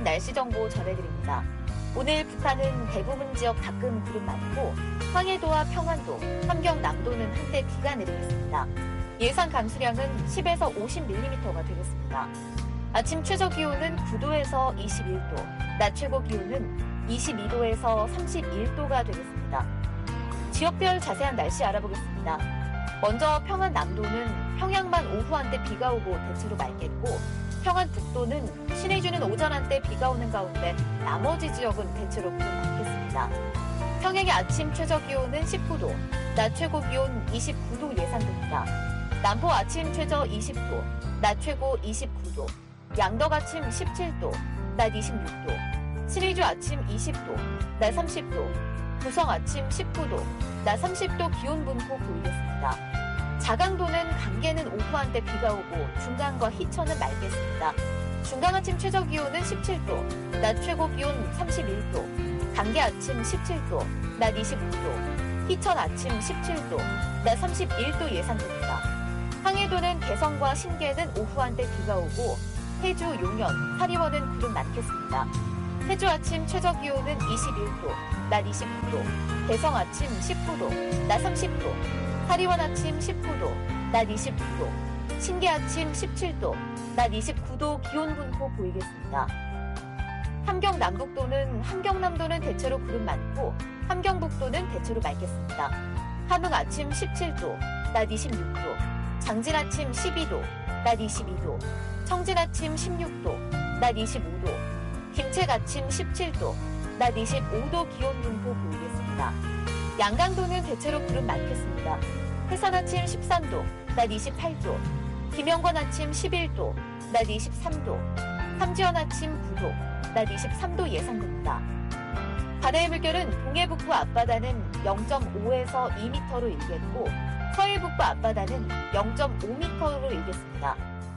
자세한 날씨 정보 전해드립니다. 오늘 북한은 대부분 지역 가끔 구름 많고 황해도와 평안도, 함경남도는 한때 비가 내리겠습니다. 예상 감수량은 십에서 오십 밀리미터가 되겠습니다. 아침 최저 기온은 구 도에서 이십일 도, 낮 최고 기온은 이십이 도에서 삼십일 도가 되겠습니다. 지역별 자세한 날씨 알아보겠습니다. 먼저 평안남도는 평양만 오후 한때 비가 오고 대체로 맑겠고, 평안북도는 신의주는 오전 한때 비가 오는 가운데 나머지 지역은 대체로 구름 많겠습니다. 평양의 아침 최저 기온은 십구 도, 낮 최고 기온 이십구 도 예상됩니다. 남포 아침 최저 이십 도, 낮 최고 이십구 도, 양덕 아침 십칠 도, 낮 이십육 도, 신의주 아침 이십 도, 낮 삼십 도, 구성 아침 십구 도, 낮 삼십 도 기온 분포 보이겠습니다. 자강도는 강계는 오후 한때 비가 오고 중강과 희천은 맑겠습니다. 중강 아침 최저 기온은 십칠 도, 낮 최고 기온 삼십일 도, 강계 아침 십칠 도, 낮 이십오 도, 희천 아침 십칠 도, 낮 삼십일 도 예상됩니다. 황해도는 개성과 신계는 오후 한때 비가 오고 해주, 용현, 사리원은 구름 많겠습니다. 해주 아침 최저 기온은 이십일 도, 낮 이십구 도, 개성 아침 십구 도, 낮 삼십 도, 사리원 아침 십구 도, 낮 이십구 도, 신계 아침 십칠 도, 낮 이십구 도 기온 분포 보이겠습니다. 함경 남북도는 함경남도는 대체로 구름 많고 함경북도는 대체로 맑겠습니다. 함흥 아침 십칠 도, 낮 이십육 도, 장진 아침 십이 도, 낮 이십이 도, 청진 아침 십육 도, 낮 이십오 도, 김책 아침 십칠 도, 낮 이십오 도 기온 분포 보이겠습니다. 양강도는 대체로 구름 많겠습니다. 해산 아침 십삼 도, 낮 이십팔 도, 김영권 아침 십일 도, 낮 이십삼 도, 삼지연 아침 구 도, 낮 이십삼 도 예상됩니다. 바다의 물결은 동해 북부 앞바다는 영 점 오에서 이 미터로 일겠고 서해 북부 앞바다는 영 점 오 미터로 일겠습니다.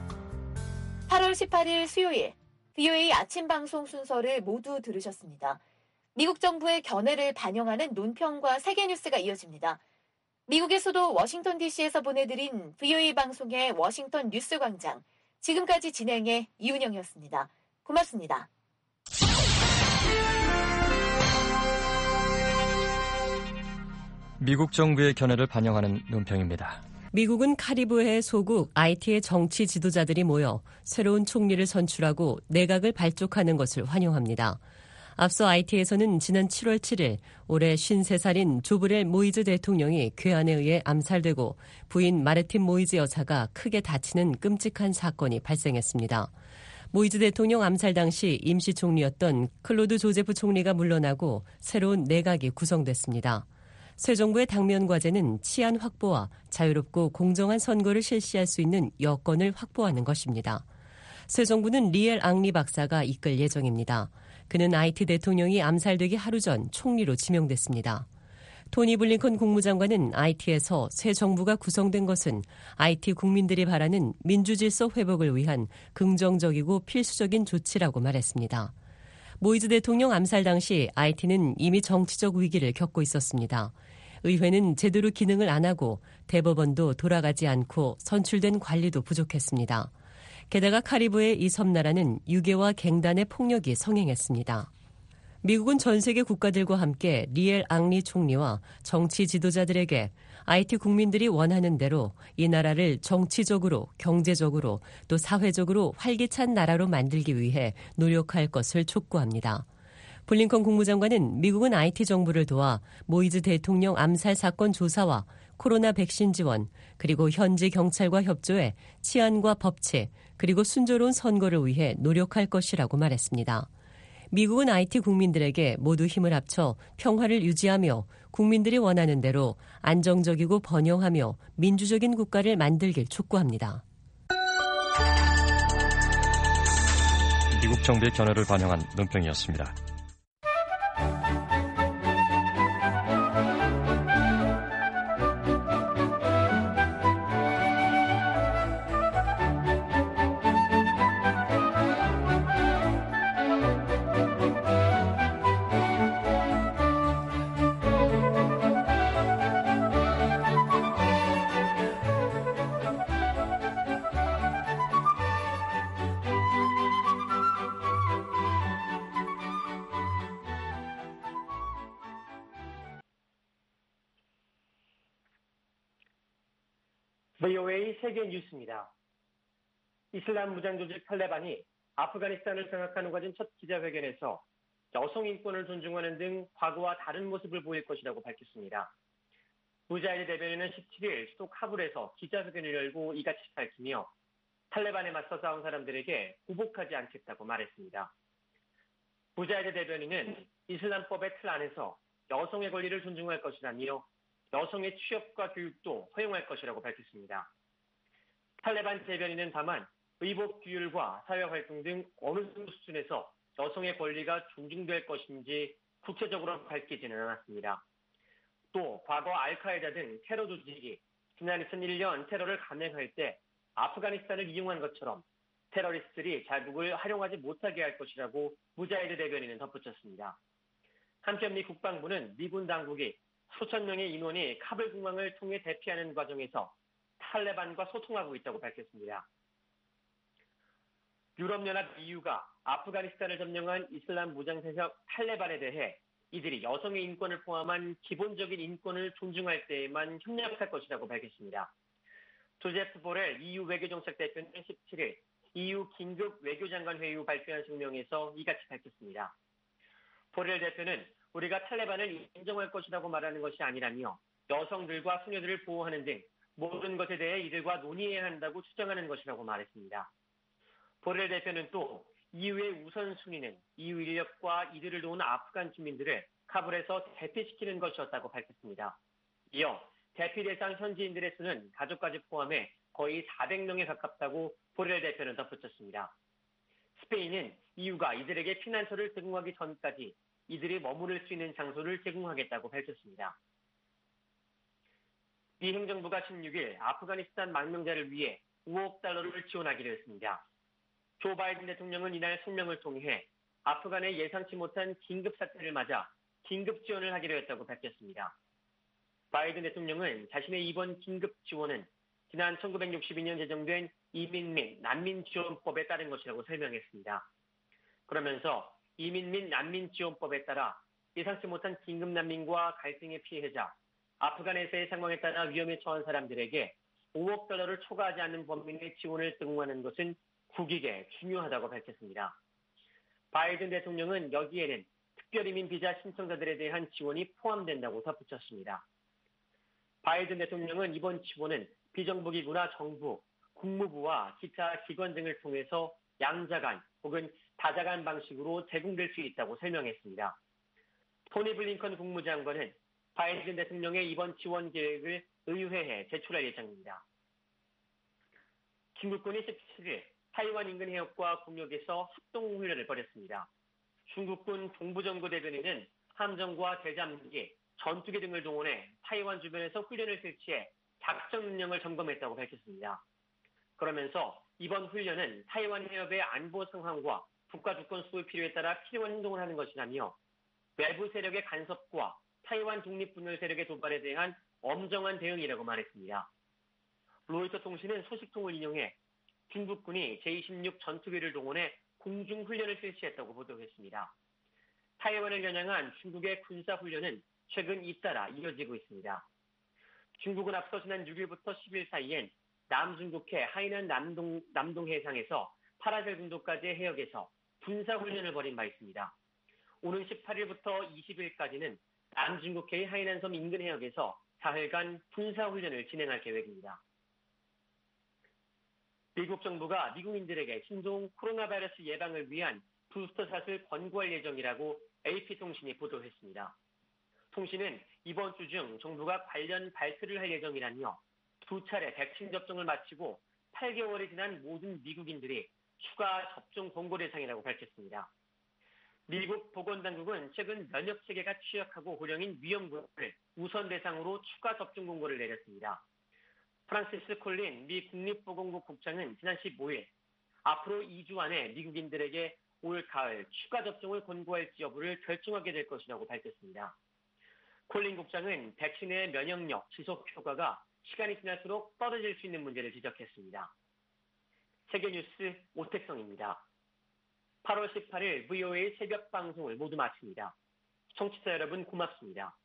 팔월 십팔일 수요일 브이오에이 아침 방송 순서를 모두 들으셨습니다. 미국 정부의 견해를 반영하는 논평과 세계 뉴스가 이어집니다. 미국의 수도 워싱턴 디씨에서 보내드린 브이오에이 방송의 워싱턴 뉴스 광장. 지금까지 진행의 이은영이었습니다. 고맙습니다. 미국 정부의 견해를 반영하는 논평입니다. 미국은 카리브해 소국 아이티의 정치 지도자들이 모여 새로운 총리를 선출하고 내각을 발족하는 것을 환영합니다. 앞서 아이티에서는 지난 칠월 칠일 올해 쉰세 살인 조브렐 모이즈 대통령이 괴한에 의해 암살되고 부인 마르틴 모이즈 여사가 크게 다치는 끔찍한 사건이 발생했습니다. 모이즈 대통령 암살 당시 임시총리였던 클로드 조제프 총리가 물러나고 새로운 내각이 구성됐습니다. 새 정부의 당면 과제는 치안 확보와 자유롭고 공정한 선거를 실시할 수 있는 여건을 확보하는 것입니다. 새 정부는 리엘 앙리 박사가 이끌 예정입니다. 그는 아이티 대통령이 암살되기 하루 전 총리로 지명됐습니다. 토니 블링컨 국무장관은 아이티에서 새 정부가 구성된 것은 아이티 국민들이 바라는 민주질서 회복을 위한 긍정적이고 필수적인 조치라고 말했습니다. 모이즈 대통령 암살 당시 아이티는 이미 정치적 위기를 겪고 있었습니다. 의회는 제대로 기능을 안 하고 대법원도 돌아가지 않고 선출된 관리도 부족했습니다. 게다가 카리브의 이 섬나라는 유괴와 갱단의 폭력이 성행했습니다. 미국은 전 세계 국가들과 함께 리엘 앙리 총리와 정치 지도자들에게 아이티 국민들이 원하는 대로 이 나라를 정치적으로, 경제적으로 또 사회적으로 활기찬 나라로 만들기 위해 노력할 것을 촉구합니다. 블링컨 국무장관은 미국은 아이티 정부를 도와 모이즈 대통령 암살 사건 조사와 코로나 백신 지원, 그리고 현지 경찰과 협조해 치안과 법치, 그리고 순조로운 선거를 위해 노력할 것이라고 말했습니다. 미국은 아이티 국민들에게 모두 힘을 합쳐 평화를 유지하며 국민들이 원하는 대로 안정적이고 번영하며 민주적인 국가를 만들길 촉구합니다. 미국 정부의 견해를 반영한 논평이었습니다. 브이오에이 세계 뉴스입니다. 이슬람 무장조직 탈레반이 아프가니스탄을 장악하는 과정 첫 기자회견에서 여성 인권을 존중하는 등 과거와 다른 모습을 보일 것이라고 밝혔습니다. 무자히드 대변인은 십칠일 수도 카불에서 기자회견을 열고 이같이 밝히며 탈레반에 맞서 싸운 사람들에게 보복하지 않겠다고 말했습니다. 무자히드 대변인은 이슬람법의 틀 안에서 여성의 권리를 존중할 것이라며 여성의 취업과 교육도 허용할 것이라고 밝혔습니다. 탈레반 대변인은 다만 의복 규율과 사회활동 등 어느 정도 수준에서 여성의 권리가 존중될 것인지 구체적으로 밝히지는 않았습니다. 또 과거 알카에다 등 테러 조직이 지난 이천일 년 테러를 감행할 때 아프가니스탄을 이용한 것처럼 테러리스트들이 자국을 활용하지 못하게 할 것이라고 무자히드 대변인은 덧붙였습니다. 한편 미 국방부는 미군 당국이 수천 명의 인원이 카불 공항을 통해 대피하는 과정에서 탈레반과 소통하고 있다고 밝혔습니다. 유럽연합 이유가 아프가니스탄을 점령한 이슬람 무장세력 탈레반에 대해 이들이 여성의 인권을 포함한 기본적인 인권을 존중할 때에만 협력할 것이라고 밝혔습니다. 조제프 보렐 이유 외교정책 대표는 십칠일 이유 긴급 외교장관 회의 후 발표한声明에서 이같이 밝혔습니다. 보렐 대표는 우리가 탈레반을 인정할 것이라고 말하는 것이 아니라며 여성들과 소녀들을 보호하는 등 모든 것에 대해 이들과 논의해야 한다고 주장하는 것이라고 말했습니다. 보렐 대표는 또 이유의 우선순위는 이유 인력과 이들을 도운 아프간 주민들을 카불에서 대피시키는 것이었다고 밝혔습니다. 이어 대피 대상 현지인들의 수는 가족까지 포함해 거의 사백 명에 가깝다고 보렐 대표는 덧붙였습니다. 스페인은 이유가 이들에게 피난처를 제공하기 전까지 이들이 머무를 수 있는 장소를 제공하겠다고 밝혔습니다. 미 행정부가 십육일 아프가니스탄 망명자를 위해 오억 달러를 지원하기로 했습니다. 조 바이든 대통령은 이날 성명을 통해 아프간의 예상치 못한 긴급 사태를 맞아 긴급 지원을 하기로 했다고 밝혔습니다. 바이든 대통령은 자신의 이번 긴급 지원은 지난 천구백육십이 년 제정된 이민 및 난민 지원법에 따른 것이라고 설명했습니다. 그러면서 이민 및 난민 지원법에 따라 예상치 못한 긴급 난민과 갈등의 피해자, 아프간에서의 상황에 따라 위험에 처한 사람들에게 오억 달러를 초과하지 않는 범위 내 지원을 제공하는 것은 국익에 중요하다고 밝혔습니다. 바이든 대통령은 여기에는 특별이민 비자 신청자들에 대한 지원이 포함된다고 덧붙였습니다. 바이든 대통령은 이번 지원은 비정부기구나 정부, 국무부와 기타 기관 등을 통해서 양자간 혹은 다자간 방식으로 제공될 수 있다고 설명했습니다. 토니 블링컨 국무장관은 바이든 대통령의 이번 지원 계획을 의회에 제출할 예정입니다. 중국군이 십칠일 타이완 인근 해역과 공역에서 합동훈련을 벌였습니다. 중국군 동부정부 대변인은 함정과 대잠기, 전투기 등을 동원해 타이완 주변에서 훈련을 실시해 작전 운영을 점검했다고 밝혔습니다. 그러면서 이번 훈련은 타이완 해협의 안보 상황과 국가 주권 수호 필요에 따라 필요한 행동을 하는 것이라며 외부 세력의 간섭과 타이완 독립분열 세력의 도발에 대한 엄정한 대응이라고 말했습니다. 로이터 통신은 소식통을 인용해 중국군이 제이십육 전투기를 동원해 공중훈련을 실시했다고 보도했습니다. 타이완을 겨냥한 중국의 군사훈련은 최근 잇따라 이어지고 있습니다. 중국은 앞서 지난 육일부터 십일 사이엔 남중국해 하이난 남동, 남동해상에서 파라셀 군도까지의 해역에서 군사훈련을 벌인 바 있습니다. 오는 십팔일부터 이십일까지는 남중국해의 하이난섬 인근 해역에서 사흘간 군사훈련을 진행할 계획입니다. 미국 정부가 미국인들에게 신종 코로나 바이러스 예방을 위한 부스터샷을 권고할 예정이라고 에이피통신이 보도했습니다. 통신은 이번 주 중 정부가 관련 발표를 할 예정이라며 두 차례 백신 접종을 마치고 팔 개월이 지난 모든 미국인들이 추가 접종 권고 대상이라고 밝혔습니다. 미국 보건당국은 최근 면역체계가 취약하고 고령인 위험군을 우선 대상으로 추가 접종 권고를 내렸습니다. 프란시스 콜린 미 국립보건국 국장은 지난 십오일 앞으로 이 주 안에 미국인들에게 올 가을 추가 접종을 권고할지 여부를 결정하게 될 것이라고 밝혔습니다. 콜린 국장은 백신의 면역력, 지속 효과가 시간이 지날수록 떨어질 수 있는 문제를 지적했습니다. 세계뉴스 오택성입니다. 팔월 십팔일 브이오에이 새벽 방송을 모두 마칩니다. 청취자 여러분 고맙습니다.